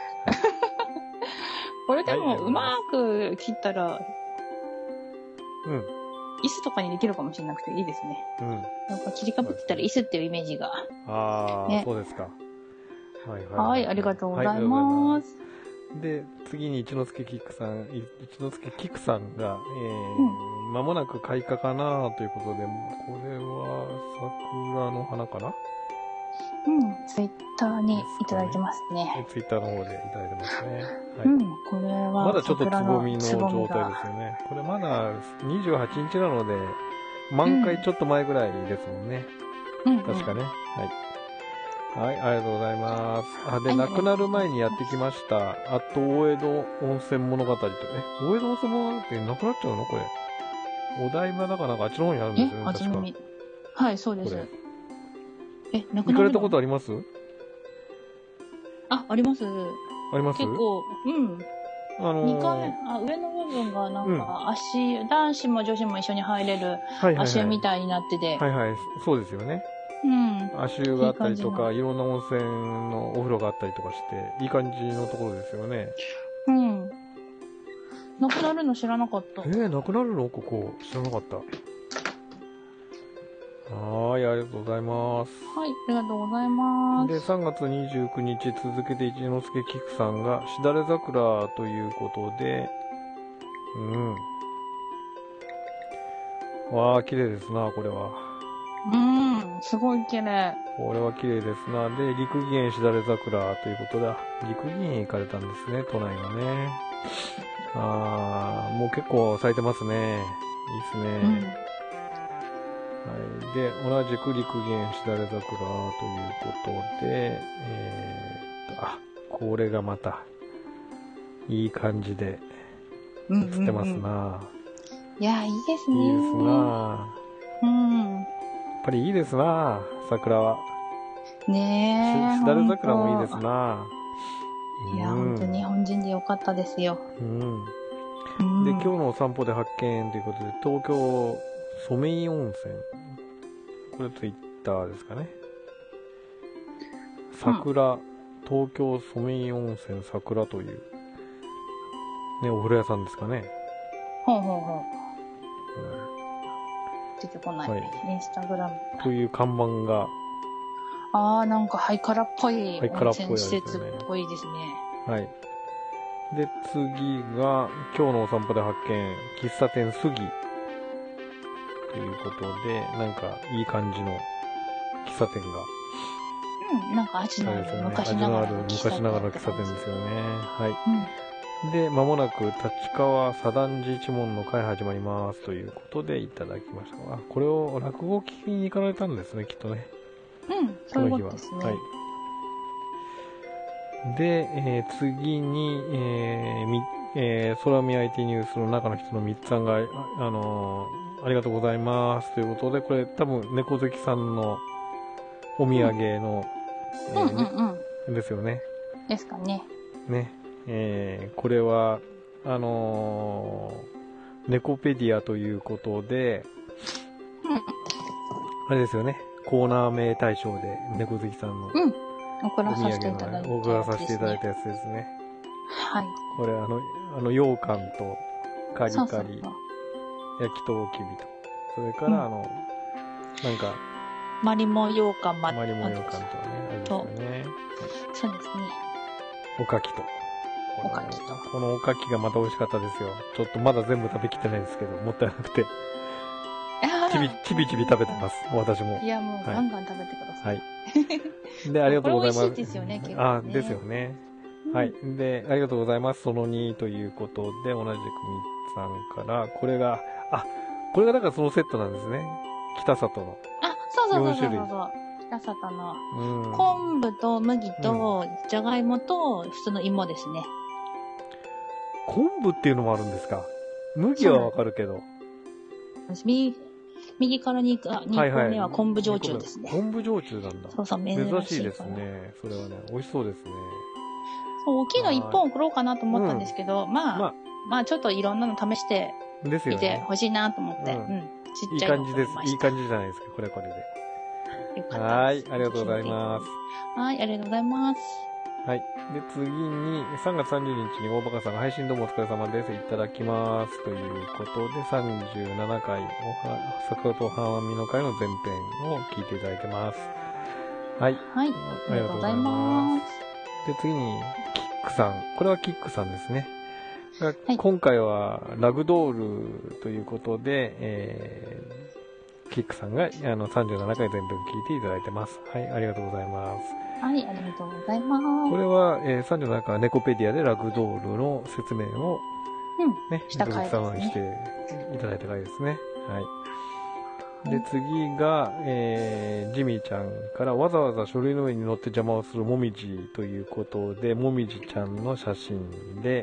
これでも、うまーく切ったら、 うん。 椅子とかにできるかもしれなくていいですね。 うん。 なんか切り株って言ったら椅子っていうイメージが。 ああ、ね、そうですか。 はいはい。はい、ありがとうございます。 で、次に一之輔キックさん、一之輔キックさんが、えー、うん、間もなく開花かなということで、これは桜の花かな？ うん、ツイッターにいただいてますね。 ツイッターの方でいただいてますね。はい、 うん、これはまだちょっとつぼみの状態ですよね。これまだにじゅうはちにちなので、満開ちょっと前ぐらいですもんね。うん、確かね。はい。はい、ありがとうございます。あ、で、亡くなる前にやってきました。あと、大江戸温泉物語と、え、大江戸温泉物語ってなくなっちゃうのこれ。お台場だかなんかあっちの方にあるんですよね、確か。 はい、そうです。え、なくなるの？ 行かれたことあります？ あ、あります。 あります？ 結構、うん。あのー、にかい、あ、上の部分がなんか足、うん、男子も女子も一緒に入れる足湯みたいになってて。 はいはい、そうですよね。 うん。 足湯があったりとか、いろんな温泉のお風呂があったりとかして、いい感じのところですよね。 うん。なくなるの知らなかった。 えー、なくなるのここ。知らなかった。はーい、ありがとうございます。 はい、ありがとうございます。 で、さんがつにじゅうくにち続けて一之輔キクさんが、しだれ桜ということで、うん。わー、綺麗ですな、これは。 うん、すごい綺麗。 これは綺麗ですな。で、陸義園しだれ桜ということだ。陸義園行かれたんですね、都内はね。あー、もう結構咲いてますね。いいですね。うんはい。で、同じく陸源しだれ桜ということで、えーと、あ、これがまた、いい感じで、映ってますな、うんうんうん、 いや、いいですね。 いいですなうん。 やっぱりいいですな桜は。 ねえ。 しだれ桜もいいですな。 いや、本当に日本人でよかったですよ。 うん。 うん、 で、今日のお散歩で発見ということで、東京ソメイ温泉。これツイッターですかね。桜、うん、東京ソメイ温泉桜という、ね、お風呂屋さんですかね。 ほうほうほう。うん、出てこない。はい、インスタグラム。 という看板が。 ああ、なんかハイカラっぽい温泉施設っぽいですね。 はい。で、次が、今日のお散歩で発見、喫茶店杉。ということで、なんか、いい感じの喫茶店が。 うん、なんか味のある、ね、昔ながらの喫茶店。昔ながらの喫茶店ですよね。はい。うん、で、まもなく、立川左団寺一門の会始まります。ということで、いただきました。あ、これを落語を聞きに行かれたんですね、きっとね。 うん、そういうことですね。はい。 で、えー、次に、えーみえー、空見 アイティー ニュースの中の人のみっつさんが、あ、あのー、ありがとうございますということで、これ多分猫好きさんのお土産の、 うん、えー、うんうんうん、ですよね。 ですかね。 ね、えー、これは、あのー、ネコペディアということで、 うん、 あれですよね、コーナー名大賞で猫好きさんの、 うん、送らさせていただいたやつですね。 送らさせていただいたやつですね。 はい。 これあの、あの、羊羹と、カリカリ、そうそうそう、焼きとうきびと、それから、うん、あの、なんか、 マリモ羊羹まマリモ羊羹とね、あれですよね。 そうですね。 おかきと。 おかきと。 このおかきがまた美味しかったですよ。ちょっとまだ全部食べきってないですけど、もったいなくて。ちび、ちびちび食べてます、私も。 いや、もうガンガン食べてください。はい。 で、ありがとうございます。 これ美味しいですよね、結構、ね。 あ、ですよね。はい。で、ありがとうございます。そのにということで、同じくみっさんから、これが、あ、これがだからそのセットなんですね。北里の。 あ、そうそうそうそうそう。北里の、うん、昆布と麦と、じゃがいもと、普通の芋ですね。 昆布っていうのもあるんですか？麦はわかるけど。 右、右からに行く目は昆布焼酎ですね。 昆布焼酎なんだ。 そうそう、珍しい。 珍しいですね。それはね、美味しそうですね。 そう、大きいの一本送ろうかなと思ったんですけど、まあ、まあ、まあちょっといろんなの試してみてほしいなと思って。うん。ちっちゃい。 いい感じです。いい感じじゃないですか、これこれで。 よかったです。 はい、ありがとうございます。 はい、ありがとうございます。 はい。で、次に、さんがつさんじゅうにちに大バカさんが配信どうもお疲れ様です。いただきます。ということで、さんじゅうななかい、おは、桜と花見の会の前編を聞いていただいてます。はい。 はい。ありがとうございます。 で、次に、キックさん。これはキックさんですね。 はい、 今回は、ラグドールということで、えー、キックさんが、あの、さんじゅうななかい全編聞いていただいてます。はい、ありがとうございます。 はい、ありがとうございます。 これは、えー、さんじゅうななかいネコペディアでラグドールの説明を、 うん、 ね、 した回ですね。 にしていただいた回ですね。はい。で、次が、えー、ジミーちゃんからわざわざ書類の上に乗って邪魔をするもみじということで、もみじちゃんの写真で、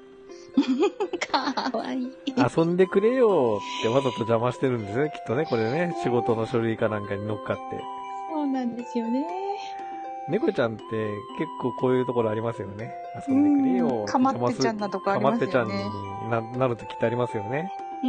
かわいい。 遊んでくれよってわざと邪魔してるんですね、きっとね、これね、仕事の書類かなんかに乗っかって。 そうなんですよね。 猫ちゃんって結構こういうところありますよね。遊んでくれよ。 かまってちゃんなとこありますよね。 かまってちゃんに な, なるときってありますよね。 うん。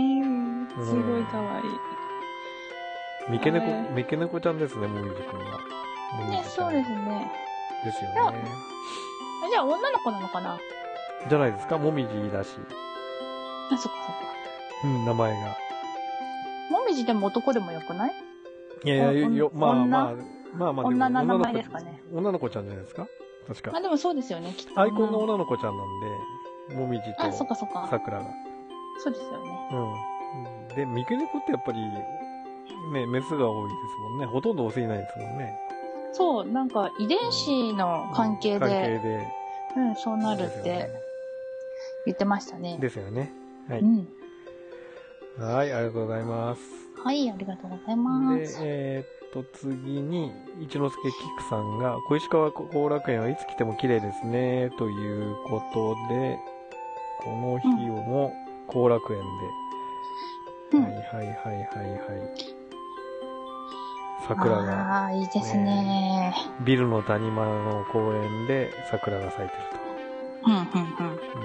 すごいかわいい。 三毛猫、三毛猫ちゃんですね、もみじくんが。 ね、そうですね。 ですよね。 じゃあ女の子なのかな？ じゃないですか、もみじだし。 あ、そっかそっか。 うん、名前が。 もみじでも男でもよくない？ いやいや、よ、まあまあ、まあまあ、 女の名前ですかね。 女の子ちゃんじゃないですか？確か。 あ、でもそうですよね、きっと。 アイコンが女の子ちゃんなんで、もみじとあ、そっかそっか。 桜が。 そうですよね。 うん。で、三毛猫ってやっぱり、ね、メスが多いですもんね。ほとんどオスいないですもんね。 そう、なんか遺伝子の関係で、関係で、 うん、そうなるって言ってましたね。 ですよね。はい。 うん。 はい、ありがとうございます。 はい、ありがとうございます。 で、えー、っと、次に、一之輔キックさんが、小石川後楽園はいつ来ても綺麗ですね、ということで、この日も後楽園で、うん、はいはいはいはいはい。 桜が、ね。 ああ、いいですね。 ビルの谷間の公園で桜が咲いてると。うん、うん、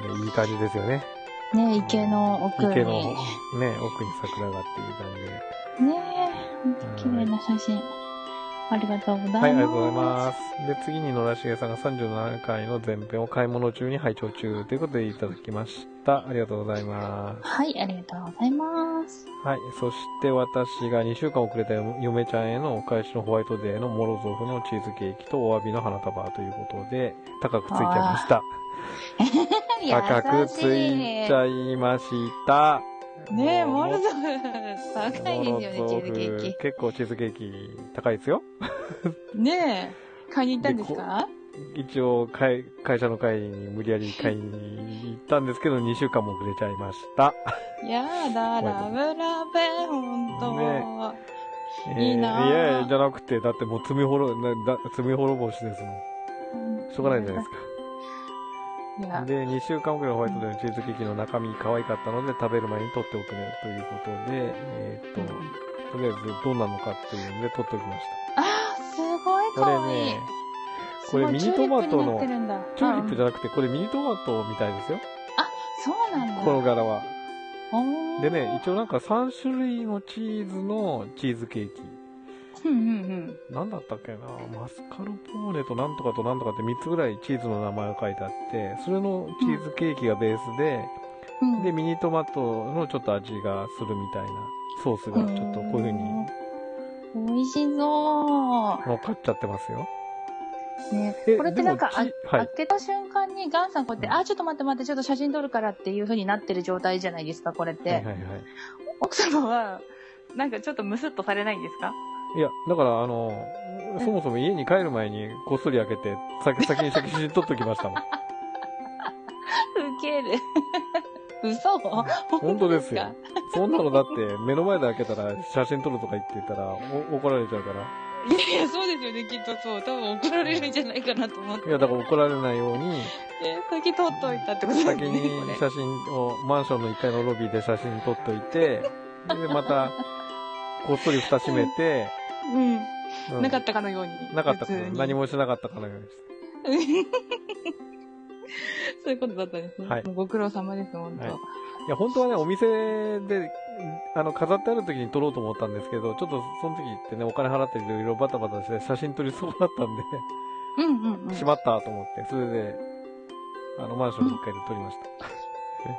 うん。いい感じですよね。 ね、池の奥に。 池の、ね、奥に桜がっていう感じで。 ねえ、ほんと綺麗な写真。ありがとうございます。 はい、ありがとうございます。で、次に野田茂さんがさんじゅうななかいの前編を買い物中に拝聴中ということでいただきました。ありがとうございます。 はい、ありがとうございます。 はい、そして私がにしゅうかん遅れた嫁ちゃんへのお返しのホワイトデーのモロゾフのチーズケーキとお詫びの花束ということで、高くついちゃいました。高くついちゃいました。 ねえ、モロゾフ、高いですよね、チーズケーキ。 結構チーズケーキ高いですよ。 ねえ、買いに行ったんですか？ 一応会、会社の会に無理やり買いに行ったんですけど、にしゅうかんも遅れちゃいました。 やだ、ラブラブ、ほんと。ねえー、いいなぁ。いやいや、じゃなくて、だってもう罪滅ぼ、罪滅ぼしですもん。うん、しょうがないじゃないですか。で、にしゅうかん遅れのホワイトデーのチーズケーキの中身可愛かったので食べる前に取っておくねということで、えー、っと、うん、とりあえずどうなのかっていうので取っておきました。 あー、すごい可愛い。 これね、これミニトマトの、チューリップじゃなくて、これミニトマトみたいですよ。 あ、そうなんだ。 この柄は。でね、一応なんかさんしゅるいのチーズのチーズケーキ。 うんうんうん。 なんだったっけな、マスカルポーネとなんとかとなんとかってみっつぐらいチーズの名前が書いてあって、それのチーズケーキがベースで、うん、で、ミニトマトのちょっと味がするみたいなソースがちょっとこういう風に。 美味しそう。 乗っかっちゃってますよ。 ね、これってなんか、あ、はい、開けた瞬間にガンさんこうやって、うん、あ、ちょっと待って待って、ちょっと写真撮るからっていう風になってる状態じゃないですか、これって。はいはいはい。奥様は、なんかちょっとムスッとされないんですか？ いや、だから、あの、そもそも家に帰る前にこっそり開けて、先、先に写真撮っときましたもん。 ウケる。嘘？ 本当ですよ。そんなのだって、目の前で開けたら写真撮るとか言ってたら、お怒られちゃうから。 いやいや、そうですよね、きっとそう。多分怒られるんじゃないかなと思って。 いや、だから怒られないように。 え、先撮っといたってことですね。 先に写真を、マンションのいっかいのロビーで写真撮っといて、で、また、こっそり蓋閉めて、 うん。うん、なかったかのように。 なかったかのように。何もしなかったかのようにして。 そういうことだったんですね。はい。ご苦労様です、本当。はい、いや、本当はね、お店で、あの、飾ってある時に撮ろうと思ったんですけど、ちょっとその時ってね、お金払っていろいろバタバタして写真撮りそうだったんで、 うんうんうん。 しまったと思って、それで、あの、マンションのいっかいで撮りました。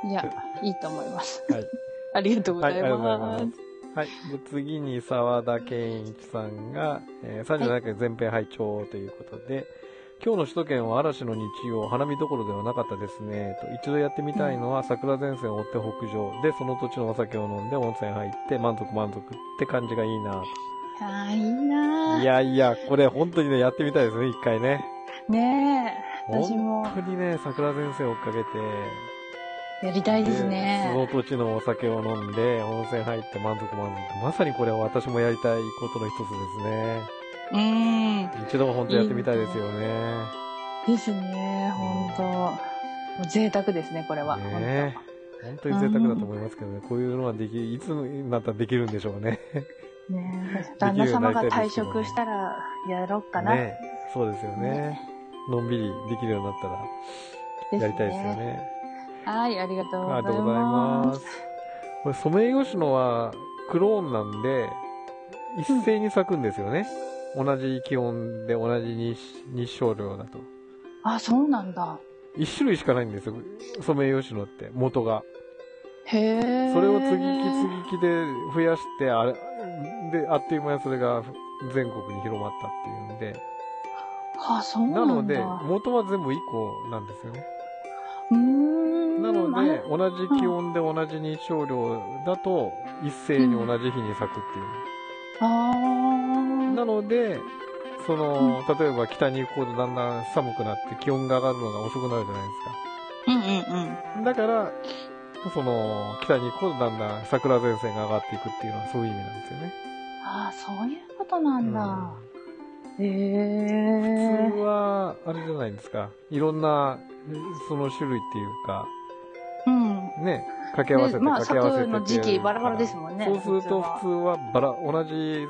うん、いや、いいと思います。 はい。 ありがとうございます。はい、ありがとうございます。 はい。で、次に沢田健一さんが、えー、さんじゅうななかい前編拝聴ということで、はい、今日の首都圏は嵐の日曜、花見どころではなかったですね。と一度やってみたいのは、桜前線を追って北上で、その土地のお酒を飲んで温泉入って満足満足って感じがいいなと。 ああ、いいな。 いやいや、これ本当にね、やってみたいですね、一回ね。 ねえ、私も。 本当にね、桜前線を追っかけて、 やりたいですね。 その土地のお酒を飲んで、温泉入って満足満足。まさにこれは私もやりたいことの一つですね。 うーん。 一度は本当やってみたいですよね。 ですね、本当。贅沢ですね、これは。 ねえ。本当に贅沢だと思いますけどね。こういうのはでき、いつになったらできるんでしょうね。 ねえ。旦那様が退職したらやろうかな。 ねえ。そうですよね。のんびりできるようになったら、やりたいですよね。 はい、ありがとうございます。 ありがとうございます。これ、ソメイヨシノはクローンなんで、一斉に咲くんですよね。うん、同じ気温で同じ日日照量だと。 あ、そうなんだ。 一種類しかないんですよ。ソメイヨシノって、元が。 へー。 それを接ぎ木接ぎ木で増やして、あれ、で、あっという間にそれが全国に広まったっていうんで。 あ、そうなんだ。なので、 元は全部一個なんですよね。 うーん。 なので、同じ気温で同じ日照量だと、一斉に同じ日に咲くっていう。 うん、あー。 なので、その、例えば北に行くほどだんだん寒くなって気温が上がるのが遅くなるじゃないですか。 うんうんうん。 だから、その、北に行くほどだんだん桜前線が上がっていくっていうのはそういう意味なんですよね。 ああ、そういうことなんだ。うん、へえ。 普通は、あれじゃないですか。いろんな、その種類っていうか、 うん。 ね、掛け合わせて掛け合わせて。 まあ、咲くの時期バラバラですもんね。 そうすると普通はバラ、同じ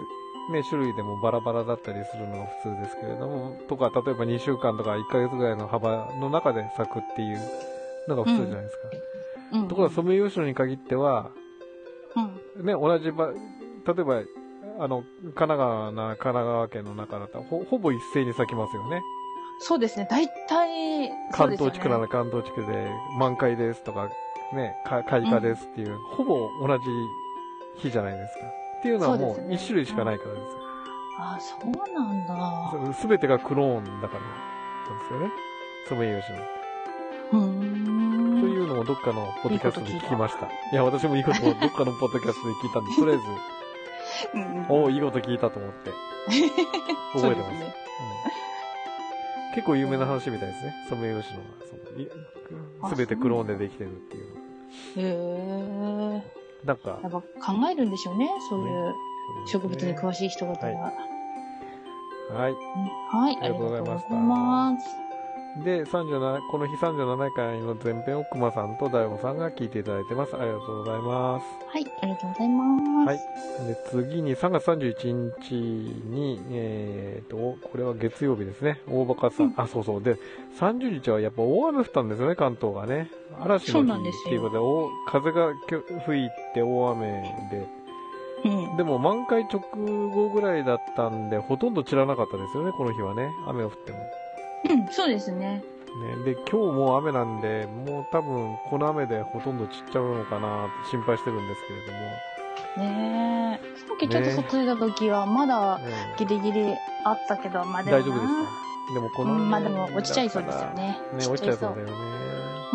ね、種類でもバラバラだったりするのが普通ですけれども、とか、例えばにしゅうかんとかいっかげつぐらいの幅の中で咲くっていうのが普通じゃないですか。うん、ところがソメイヨシノに限っては、うん、ね、同じ場、例えば、あの、神奈川な、神奈川県の中だったら、ほ、ほぼ一斉に咲きますよね。 そうですね、大体、 関東地区なら関東地区で満開ですとか、ね、開花ですっていう、うん、ほぼ同じ日じゃないですか。っていうのはもう一種類しかないからですよ。 ああ、そうなんだ。 すべてがクローンだから、そうですよね。ソメイヨシノ。うーん。というのをどっかのポッドキャストで聞きました。い, いや、私もいいことをどっかのポッドキャストで聞いたんで、とりあえず、うん、おお、いいこと聞いたと思って、覚えてます。ね、うん、結構有名な話みたいですね、ソメイヨシノが。すべてクローンでできてるっていうの。 へー。 なんか。 やっぱ考えるんでしょうね、そういう植物に詳しい人方が。はい。 はい。 はい、ありがとうございます。 で、さんじゅうなな、この日さんじゅうななかいの前編を熊さんと大悟さんが聞いていただいてます。ありがとうございます。 はい、ありがとうございます。 はい。で、次にさんがつさんじゅういちにちに、えーと、これは月曜日ですね。大バカさん、うん、あ、そうそう。で、さんじゅうにちはやっぱ大雨降ったんですよね、関東がね。嵐の日っていうことで、お風が吹いて大雨で。うん、でも満開直後ぐらいだったんで、ほとんど散らなかったですよね、この日はね。雨が降っても。 うん、そうですね。 ね、で、今日も雨なんで、もう多分この雨でほとんど散っちゃうのかなって心配してるんですけれども。 ねえ。さっきちょっと外出た時はまだギリギリあったけど、まあでも大丈夫ですか？でもこの、 うん、まあでも落ちちゃいそうですよね。 ね、落ちちゃいそうだよね。うん。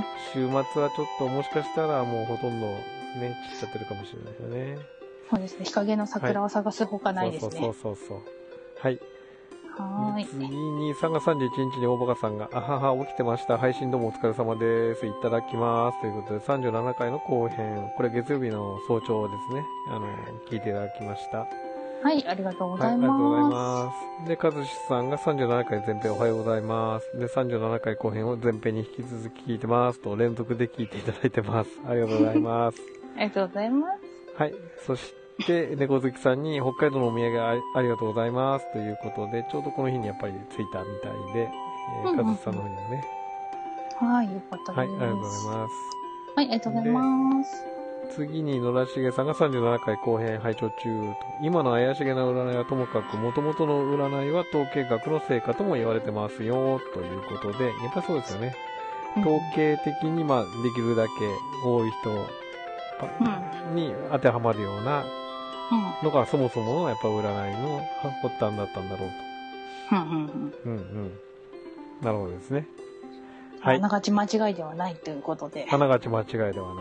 週末はちょっともしかしたらもうほとんどね、散っちゃってるかもしれないよね。 そうですね。日陰の桜を探すほかないですね。 はい、そうそうそうそう。はい。 はーい。 次にさんがつさんじゅういちにちに大バカさんが、あはは、起きてました。配信どうもお疲れ様です。いただきます。ということで、さんじゅうななかいの後編。これ月曜日の早朝ですね。あの、聞いていただきました。 はい、ありがとうございます。はい、ありがとうございます。で、かずしさんがさんじゅうななかい前編おはようございます。で、さんじゅうななかい後編を前編に引き続き聞いてます。と、連続で聞いていただいてます。ありがとうございます。 ありがとうございます。 はい、そして、で、猫好きさんに北海道のお土産 あ, ありがとうございますということで、ちょうどこの日にやっぱり着いたみたいで、えー、かずしさんの方にもね。 はい、よかったです。 はい、ありがとうございます。 はい、ありがとうございます。 次に野良しげさんがさんじゅうななかい後編拝聴中と、今の怪しげな占いはともかく、元々の占いは統計学の成果とも言われてますよ、ということで、やっぱりそうですよね。統計的に、まあ、できるだけ多い人に当てはまるような、のがそもそものやっぱ占いの発端だったんだろうと。うんうんうん。うんうん。なるほどですね。 はい。あながち間違いではないということで。 あながち間違いではないと。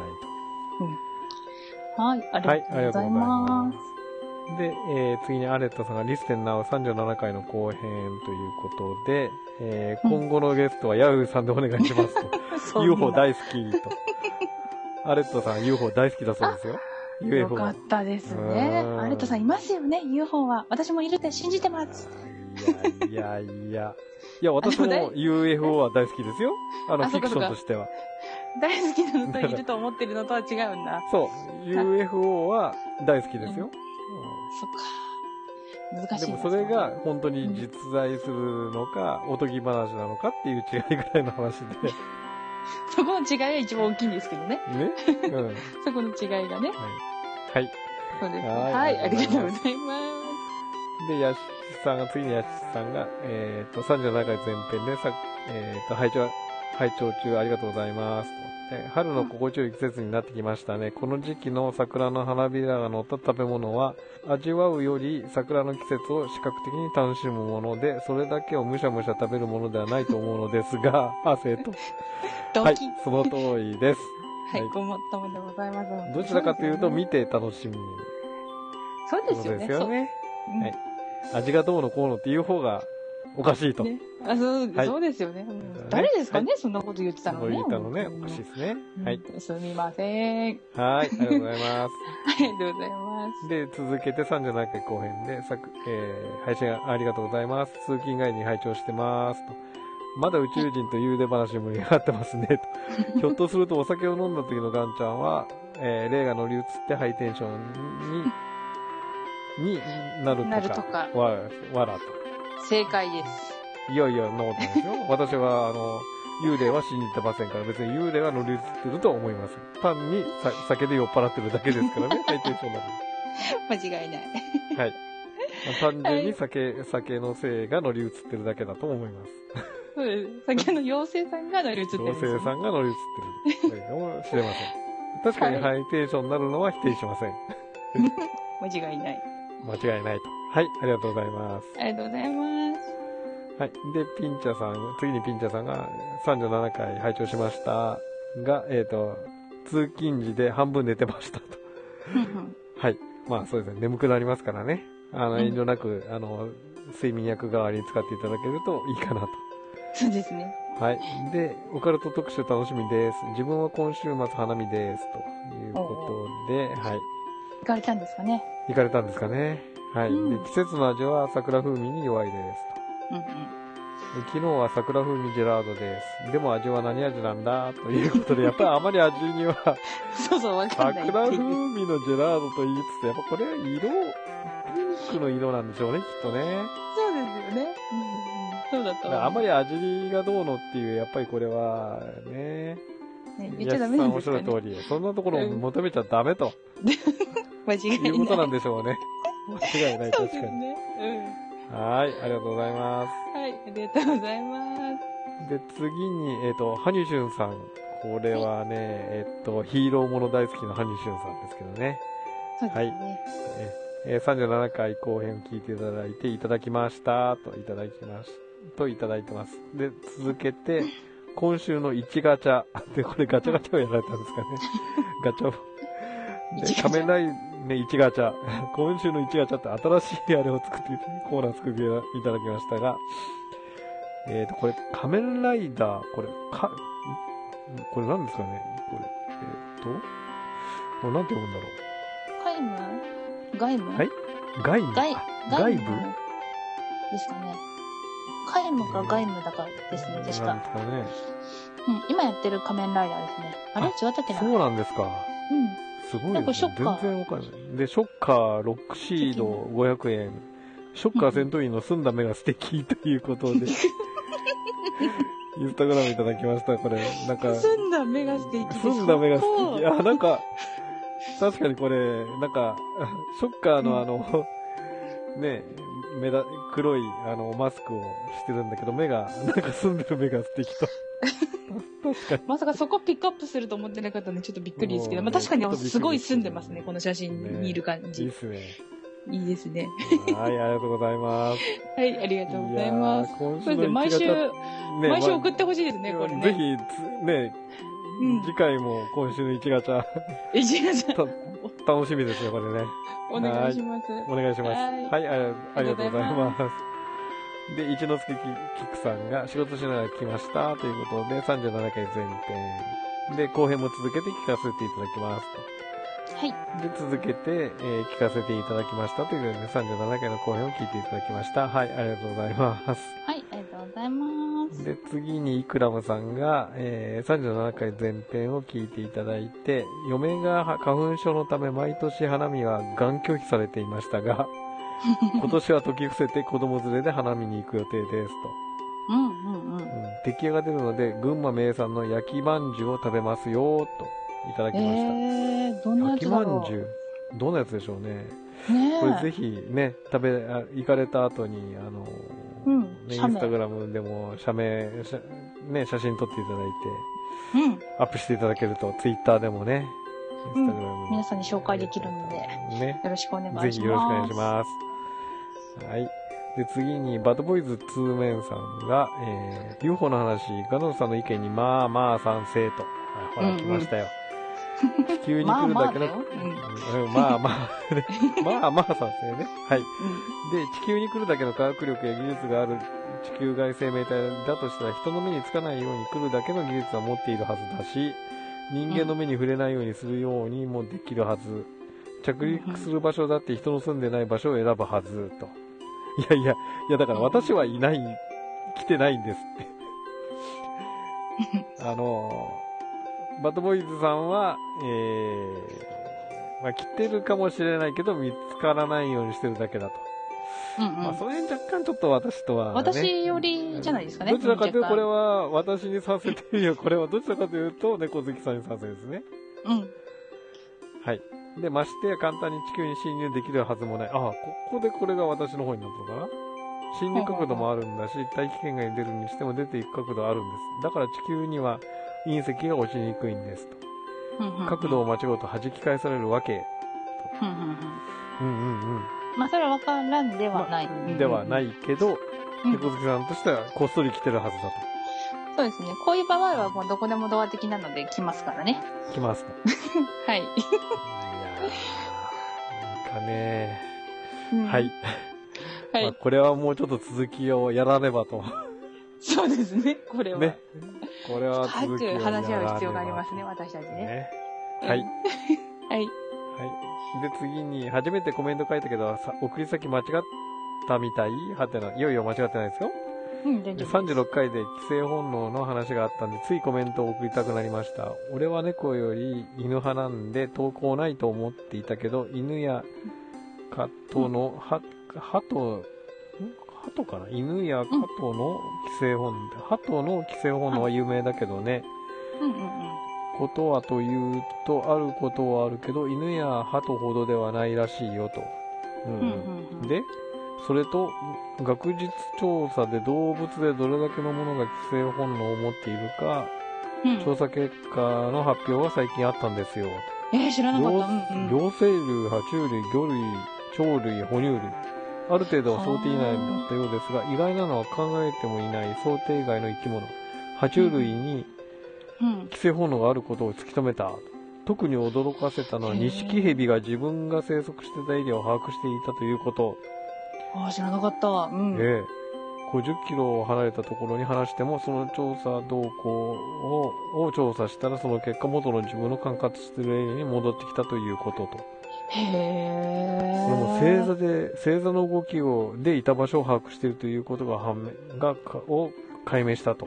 うん。はい、ありがとうございます。 はい、で、えー、次にアレットさんがリステンナーさんじゅうななかいの後編ということで、えー、今後のゲストはヤウさんでお願いしますと。ユーフォー 大好きと。アレットさん ユーフォー 大好きだそうですよ。 よかったですね。アレットさんいますよね、ユーフォー は。私もいるって信じてます。 いやいやいや。いや、私も ユーエフオー は大好きですよ。あの、フィクションとしては。 大好きなのといると思ってるのとは違うんだ。 そう。ユーエフオー は大好きですよ。うん、 そっか。難しい。 でもそれが本当に実在するのか、おとぎ話なのかっていう違いぐらいの話で。 そこの違いが一番大きいんですけどね。 ね。うん。 そこの違いがね。 はい。はい。 そうですね。はい。ありがとうございます。 で、やしさんが、次にやしさんが、えっと、さんじゅうななかい前編で、さ、えっと、拝聴、拝聴中ありがとうございます。春の心地よい季節になってきましたね。この時期の桜の花びらが乗った食べ物は、味わうより桜の季節を視覚的に楽しむもので、それだけをむしゃむしゃ食べるものではないと思うのですが、汗と。はい、その通りです。 はい、ごもっともでございます。 どちらかというと、見て楽しむ。 そうですよね。 そうですよね。はい。味がどうのこうのっていう方がおかしいと。 ね、あそう、はい、そうですよね。誰ですかね、はい、そんなこと言ってたのね。 言ったのね、おかしいですね。はい。 すみません。 はい、ありがとうございます。 ありがとうございます。 で、続けてさんじゅうななかい後編で、さく、えー、配信ありがとうございます。通勤帰りに拝聴してますと。まだ宇宙人という出話盛り上がってますねと。ひょっとするとお酒を飲んだ時のガンちゃんは、えー、霊が乗り移ってハイテンションに、 になるとか。 なるとか。 わ、わらと。 正解です。 いやいや、そんなことないですよ。私は、あの、幽霊は信じてませんから、別に幽霊は乗り移ってると思います。単にさ酒で酔っ払ってるだけですからね、ハイテンションなの。 間違いない。 はい。単純に酒、はい、酒のせいが乗り移ってるだけだと思います。 そうです。酒の妖精さんが乗り移ってるんです、ね。 妖精さんが乗り移ってるかもしれません。確かにハイテンションになるのは否定しません。 間違いない。 間違いないと。はい、ありがとうございます。 ありがとうございます。 はい。で、ピンチャさん、次にピンチャさんがさんじゅうななかい拝聴しましたが、えっと、通勤時で半分寝てましたと。はい。まあそうですね。眠くなりますからね。あの、遠慮なく、あの、睡眠薬代わりに使っていただけるといいかなと。 そうですね。 はい。で、オカルト特集楽しみです。自分は今週末花見です。ということで、はい。 行かれたんですかね。 行かれたんですかね。はい。うん、で、季節の味は桜風味に弱いです。と。うんうん、昨日は桜風味ジェラードです。でも味は何味なんだということで、やっぱりあまり味にはそうそう、わかんない。 桜風味のジェラードと言いつつ、やっぱこれは色、ピンクの色なんでしょうね、きっとね。 そうですよね。うんうん、そうだと思う。 あまり味がどうのっていう、やっぱりこれはね、 ね、言っちゃダメなんですかね。 おっしゃる通り、そんなところを求めちゃダメと。 間違いない。 いうことなんでしょうね。間違いない、確かに。 そうですね。 うん。はい、ありがとうございます。 はい、ありがとうございます。 で、次に、えっと、ハニシュンさん。これはね、はい、えっと、ヒーローもの大好きなハニシュンさんですけどね。 そうですね。はい。 えー、さんじゅうななかい後編を聞いていただいて、いただきました、といただきまし、といただいてます。で、続けて、今週のいちガチャ。で、これガチャガチャをやられたんですかね。ガチャを。で、仮面ライダー、ね、いちガチャ。今週のいちガチャって新しいあれを作って、コーナー作っていただきましたが、えっと、これ、仮面ライダー、これ、か、これ何ですかねこれ、えっと、これ何て読むんだろう。 カイムガイムはいガイムガイ、 ガイムですかね。カイムかガイムだからですね、確か。 なんですかね。 うん、今やってる仮面ライダーですね。あれ違ったっけな。 そうなんですか。 うん。 すごいですね。全然わかんない。で、ショッカーロックシードごひゃくえん。ショッカー戦闘員の澄んだ目が素敵ということで、インスタグラムいただきました。これ、なんか。 澄んだ目が素敵。 澄んだ目が素敵。あ、なんか、確かにこれ、なんか、ショッカーのあの、うん、ね、目だ、黒い、あの、マスクをしてるんだけど、目が、なんか澄んでる目が素敵と。確かに。 まさかそこピックアップすると思ってなかったんで、ちょっとびっくりですけど、まあ確かにすごい澄んでますね、この写真にいる感じ。 ね、いいですね。 いいですね。 はい、ありがとうございます。 はい、ありがとうございます。 今週毎週、ね、毎週送ってほしいですね、これね。 ぜひ、ね、うん、次回も今週のいちガチャ。 いちガチャ。 楽しみですよ、これね。 お願いします。 お願いします。はい、ありがとうございます。で、一之輔キクさんが仕事しながら来ましたということで、さんじゅうななかい前編。で、後編も続けて聞かせていただきますと。 はい。 で、続けて、えー、聞かせていただきましたということで、さんじゅうななかいの後編を聞いていただきました。はい、ありがとうございます。 はい、ありがとうございます。 で、次にイクラムさんが、えー、さんじゅうななかい前編を聞いていただいて、嫁が花粉症のため毎年花見はがん拒否されていましたが、今年は時伏せて子供連れで花見に行く予定ですと。 うんうんうん。うん、 出来上が出るので、群馬名産の焼きまんじゅうを食べますよといただきました。 えー、どんなやつだろう。 焼きまんじゅう。どんなやつでしょうね。 ねこれぜひね、食べ、あ行かれた後に、あの、 うん、 ね、インスタグラムでも写メ、ね、写真撮っていただいて、 うん、 アップしていただけると、ツイッターでもね、 インスタグラム、うん、皆さんに紹介できるので、ね、よろしくお願いします。 ぜひよろしくお願いします。はい。で、次に、バッドボーイズツーメンさんが、えー、ユーフォー の話、ガノンさんの意見に、まあまあ賛成と。はい、ほら、来ましたよ。うんうん、地球に来るだけの、まあまあ、うん、まあまあ、ね、まあまあ賛成ね。はい、うん。で、地球に来るだけの科学力や技術がある地球外生命体だとしたら、人の目につかないように来るだけの技術は持っているはずだし、人間の目に触れないようにするようにもできるはず。着陸する場所だって人の住んでない場所を選ぶはず、と。いやいや、いやだから私はいない、来てないんですって。あの、バッドボーイズさんは、えまあ、来てるかもしれないけど、見つからないようにしてるだけだと。 うんうん。 まあ、その辺若干ちょっと私とは、ね。 私よりじゃないですかね。 どちらかというと、これは私にさせてるよ。これはどちらかというと、猫好きさんにさせるですね。 うん。 はい。で、ましてや簡単に地球に侵入できるはずもない。ああ、ここでこれが私の方になったのかな。侵入角度もあるんだし、大気圏外に出るにしても出ていく角度あるんです。だから地球には隕石が落ちにくいんですと。角度を間違うと弾き返されるわけ。うんうんうん。 まあそれは分からんではない。 まあ、ではないけど、猫好きさんとしてはこっそり来てるはずだと。 そうですね。こういう場合はもうどこでもドア的なので来ますからね。 来ますと。 はい。いやー、なんかねー、うん、はい。はい、まあ、これはもうちょっと続きをやらねばと。 そうですね、これは。ね。 これは続きをやらねば。 早く話し合う必要がありますね、私たちね。ね、 はい。はい。 はい。 で、次に、初めてコメント書いたけど、送り先間違ったみたいはてな、いよいよ間違ってないですよ。 うん、大丈夫です。 さんじゅうろっかいで寄生本能の話があったんで、ついコメントを送りたくなりました。俺は猫より犬派なんで、投稿ないと思っていたけど、犬やカトの、は、ハト、ハトかな犬やカトの寄生本能、ハトの寄生本能は有名だけどね。 うんうんうん。 ことはというと、あることはあるけど、犬や鳩ほどではないらしいよと。うんうん、で、それと、学術調査で動物でどれだけのものが寄生本能を持っているか、うん、調査結果の発表が最近あったんですよ。 えー、知らなかった。 うんうん、両生類、爬虫類、魚類、鳥類、哺乳類。ある程度は想定以内だったようですが、意外なのは考えてもいない想定外の生き物。爬虫類に、寄生本能があることを突き止めた。特に驚かせたのは、ニシキヘビが自分が生息していたエリアを把握していたということ。 ああ、知らなかった。うん。 ええ。ごじゅっキロ離れたところに話しても、その調査動向をを調査したら、その結果、元の自分の管轄しているエリアに戻ってきたということと。 へえ。 それも星座で、星座の動きを、でいた場所を把握しているということが判明、が、を解明したと。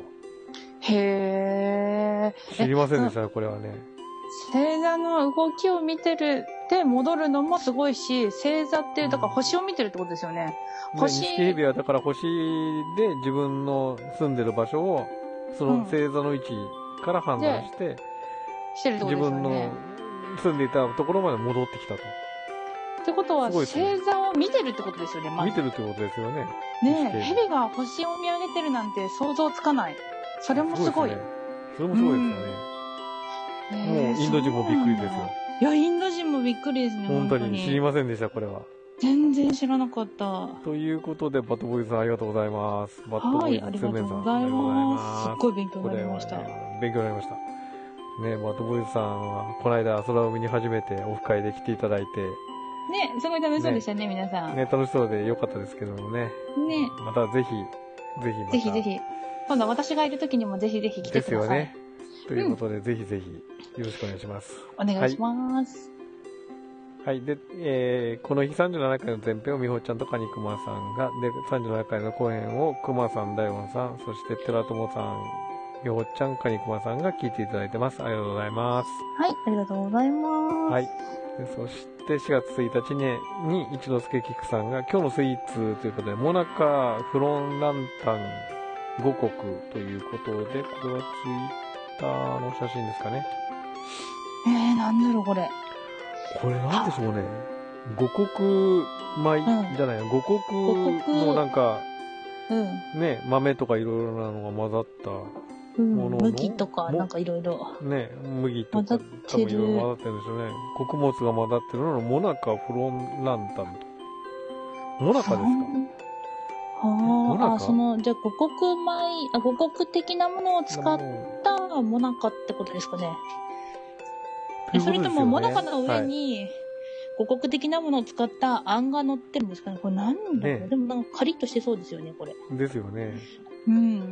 へえ。 知りませんでしたね、これはね。 星座の動きを見てるで戻るのもすごいし、星座ってだから星を見てるってことですよね。 うん、星。ニシキヘビはだから星で自分の住んでる場所をその星座の位置から判断して、うん、 してるってことですよね。 自分の住んでいたところまで戻ってきたと。 ってことは、星座を見てるってことですよね、まず。 見てるってことですよね。 ねえ、ヘビが星を見上げてるなんて想像つかない。それもすごい。 すごいですね、それもすごいですよね。うん、もうインド人もびっくりですよ。 いや、インド人もびっくりですね。 本当に知りませんでした、これは。 全然知らなかった。 ということで、バッドボーイズさんありがとうございます。バッドボーイズはい、ありがとうございます。すっごい勉強になりました。 ね、勉強になりました。ね、バッドボーイズさんは、この間、空海に初めてオフ会で来ていただいて。 ね、すごい楽しそうでしたね、ね皆さん。 ね、楽しそうで良かったですけどもね。 ね。 またぜひ、ぜひまた。 ぜひぜひ。今度私がいる時にもぜひぜひ来てください。 ですよね。ということで、うん、ぜひぜひ、よろしくお願いします。 お願いします。 はい。はい、で、えー、この日さんじゅうななかいの前編をみほちゃんとかにくまさんが、で、さんじゅうななかいの後編をくまさん、だいおんさん、そして寺友さん、みほちゃん、かにくまさんが聞いていただいてます。ありがとうございます。 はい、ありがとうございます。 はい。でそしてしがつついたちに、に一之輔菊さんが、今日のスイーツということで、モナカフロンランタンごこくということで、これはツイッターの写真ですかね。 えー、なんだろうこれ。 これなんでしょうね。五穀米じゃない、うん、五穀のなんか、うん、ね、豆とかいろいろなのが混ざったものの、うん、 麦とかなんかいろいろ。 ね、麦とか多分いろいろ混ざってるんですよね。穀物が混ざってるののモナカフロンランタンと。モナカですか？ はあ、その、じゃあ五穀米、あ、五穀的なものを使ったモナカってことですかね。ねそれともモナカの上に、はい、五穀的なものを使ったあんが乗ってるんですかね。これ何だろう、ね、でもなんかカリッとしてそうですよね、これ。 ですよね。 うん、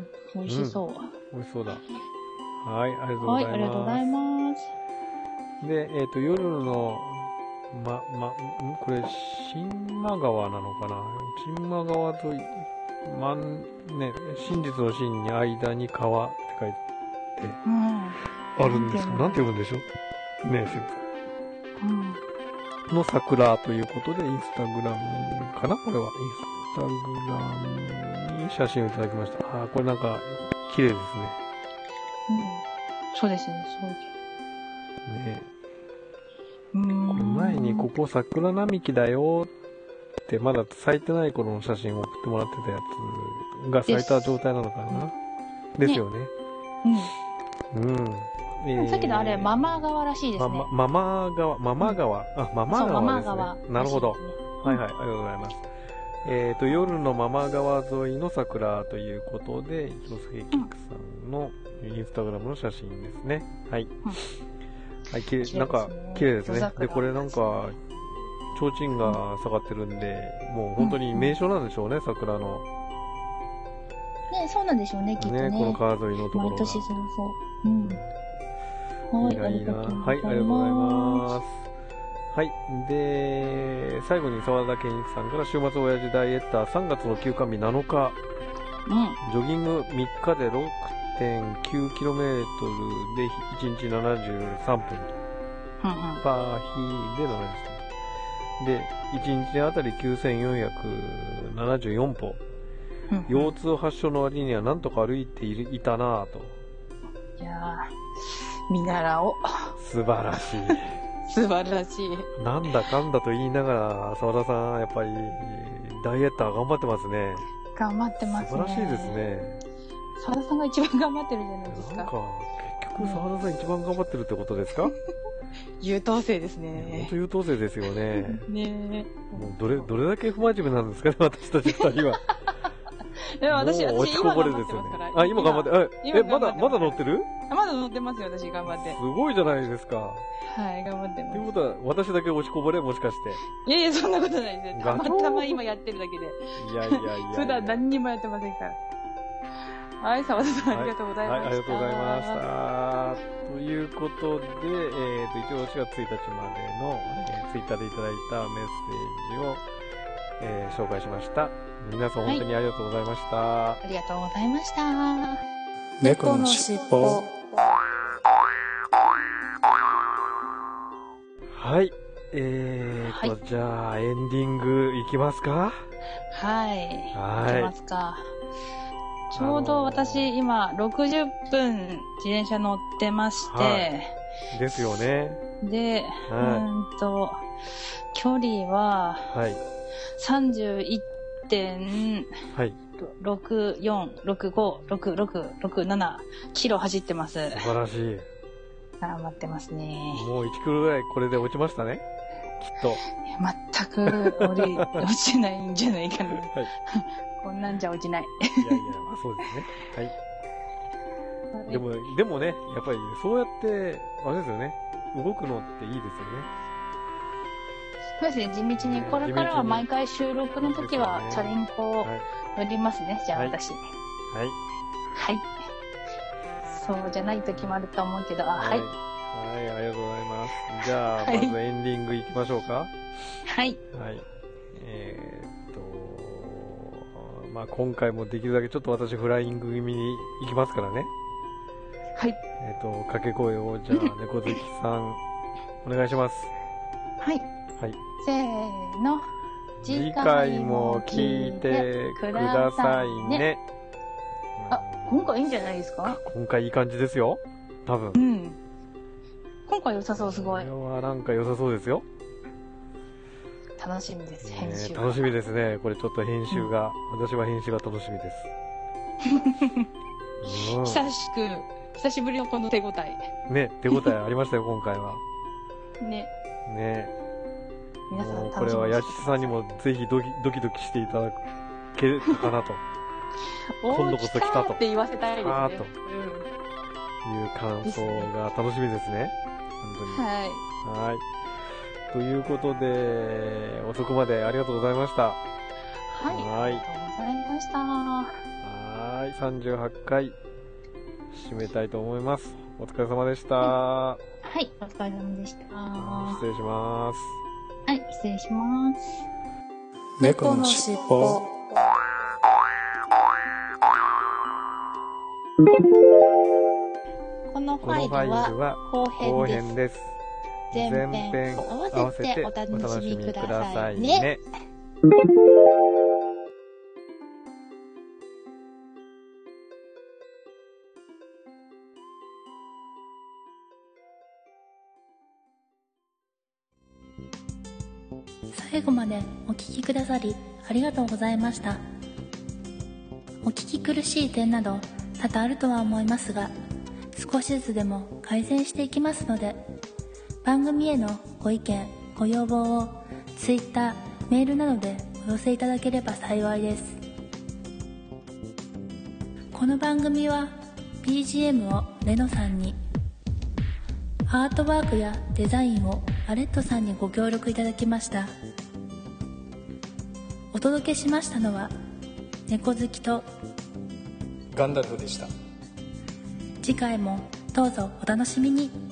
美味しそう。うん、 美味しそうだ。はい、ありがとうございます。はい、 ありがとうございます。 で、えっと、夜の、ま、ま、これ、新馬川なのかな？新馬川と、まん、ね、真実の真に間に川って書いて、あるんですけど、なんて読むんでしょうねえ、 うん。 の桜ということで、インスタグラムかなこれは。インスタグラムに写真をいただきました。ああ、これなんか、綺麗ですね。 うん。そうですね、そうです。 ねうーん。 これ前にここ桜並木だよって、まだ咲いてない頃の写真を送ってもらってたやつが咲いた状態なのかなですよね。うん。うん。 えー、さっきのあれ、ママ川らしいですね。 ま、ママ川、ママ川、うん、あ、ママ川ですね。ママ川。なるほど。 うん、 はいはい、ありがとうございます。えっ、ー、と、夜のママ川沿いの桜ということで、広瀬キックさんのインスタグラムの写真ですね。はい。うん、はい、きれい、なんか、綺麗ですね。で、これなんか、提灯が下がってるんで、うん、もう本当に名所なんでしょうね、桜の。 ね、そうなんでしょうね、きっとね。 ね、この川沿いのところが。 毎年そうそう。うん。はい、 いいな、いいな。はい、ありがとうございます。はい。で、最後に沢田健一さんから週末親父ダイエッターさんがつの休館日なのか、 うん、 ジョギングみっかで ろくてんきゅうキロメートル でいちにちななじゅうさんぷん、 うんうん、 パー日でななじゅうさんぷんでいちにちあたりきゅうせんよんひゃくななじゅうよん歩、うんうん、腰痛発症の割にはなんとか歩いて い, いたなぁと。 いやー、見習おう。 素晴らしい。 素晴らしい。 なんだかんだと言いながら、沢田さん、やっぱり、ダイエッター頑張ってますね。 頑張ってますね。 素晴らしいですね。 沢田さんが一番頑張ってるじゃないですか。 なんか、結局沢田さん一番頑張ってるってことですか？ 優等生ですね。 本当優等生ですよね。 ねえ。もうどれ、どれだけ不真面目なんですかね、私たち二人は。 でも私、 もう落ちこぼれですよね。あ、今頑張って、え、えまだ、まだ乗ってる？ まだ乗ってますよ、私頑張って。 すごいじゃないですか。 はい、頑張ってます。 ということは、私だけ落ちこぼれもしかして。 いやいや、そんなことないです。たまたま今やってるだけで。 いやいやいやいや。 普段何にもやってませんから。はい、沢田さん、ありがとうございました。 はい、ありがとうございました。ということで、えっ、ー、と、一応しがつついたちまでの、えー、ツイッターでいただいたメッセージを、えー、紹介しました。皆さん本当にありがとうございました。 はい、ありがとうございました。 猫のしっぽ。はい。えーと、はい、じゃあ、エンディングいきますか？ はい。 はい。 いきますか。ちょうど私、今、ろくじゅっぷん自転車乗ってまして、はい、 ですよね。 で、はい、うんと、距離は、はい、さんじゅういってんろくよん、ろくご、ろくろく、ろくななキロ走ってます。 素晴らしい。 頑張ってますね。 もういちキロぐらいこれで落ちましたね。きっと。 全く降り、落ちないんじゃないかな。はい、こんなんじゃ落ちない。 いやいや、まあそうですね。はい。でも、でもね、やっぱりそうやって、あれですよね。動くのっていいですよね。 そうですね、地道に。これからは毎回収録の時は、チャリンコを乗りますね、じゃあ私。はい。はい。そうじゃない時もあると思うけど、あ、はい。 はい、ありがとうございます。じゃあ、まずエンディングいきましょうか。 はい。 はい。えーっと、まあ今回もできるだけちょっと私フライング気味に行きますからね。 はい。 えーっと、掛け声を、じゃあ、猫好きさん、お願いします。 はい。 はい。 せーの。 次回も聞いてくださいね。 あ、今回いいんじゃないですか？ 今回いい感じですよ。多分。 うん。今回良さそう、すごい。 これはなんか良さそうですよ。 楽しみです、編集。 楽しみですね。これちょっと編集が、うん、私は編集が楽しみです。 うん、久しく、久しぶりのこの手応え。 ね、手応えありましたよ、今回は。 ね。 ね。 皆さん楽しみにしてこれはヤシさんにもぜひドキドキドキしていただけたかなと。 今度こそ来たと。って言わせたいですね。 あーと。いう感想が楽しみですね。本当に。 はい。 はい。ということで、遅くまでありがとうございました。 はい。はい。ありがとうございました。 はい。さんじゅうはちかい、締めたいと思います。お疲れ様でした。はい。お疲れ様でした。 失礼します。 はい、失礼します。 猫のしっぽ。 このファイルは後編です。 前編合わせてお楽しみくださいね。 最後までお聞きくださりありがとうございました。お聞き苦しい点など多々あるとは思いますが、少しずつでも改善していきますので、番組へのご意見ご要望を Twitter、メールなどでお寄せいただければ幸いです。この番組は ビージーエム をレノさんに、アートワークやデザインをアレットさんにご協力いただきました。お届けしましたのは猫好きとガンダルフでした。 次回もどうぞお楽しみに。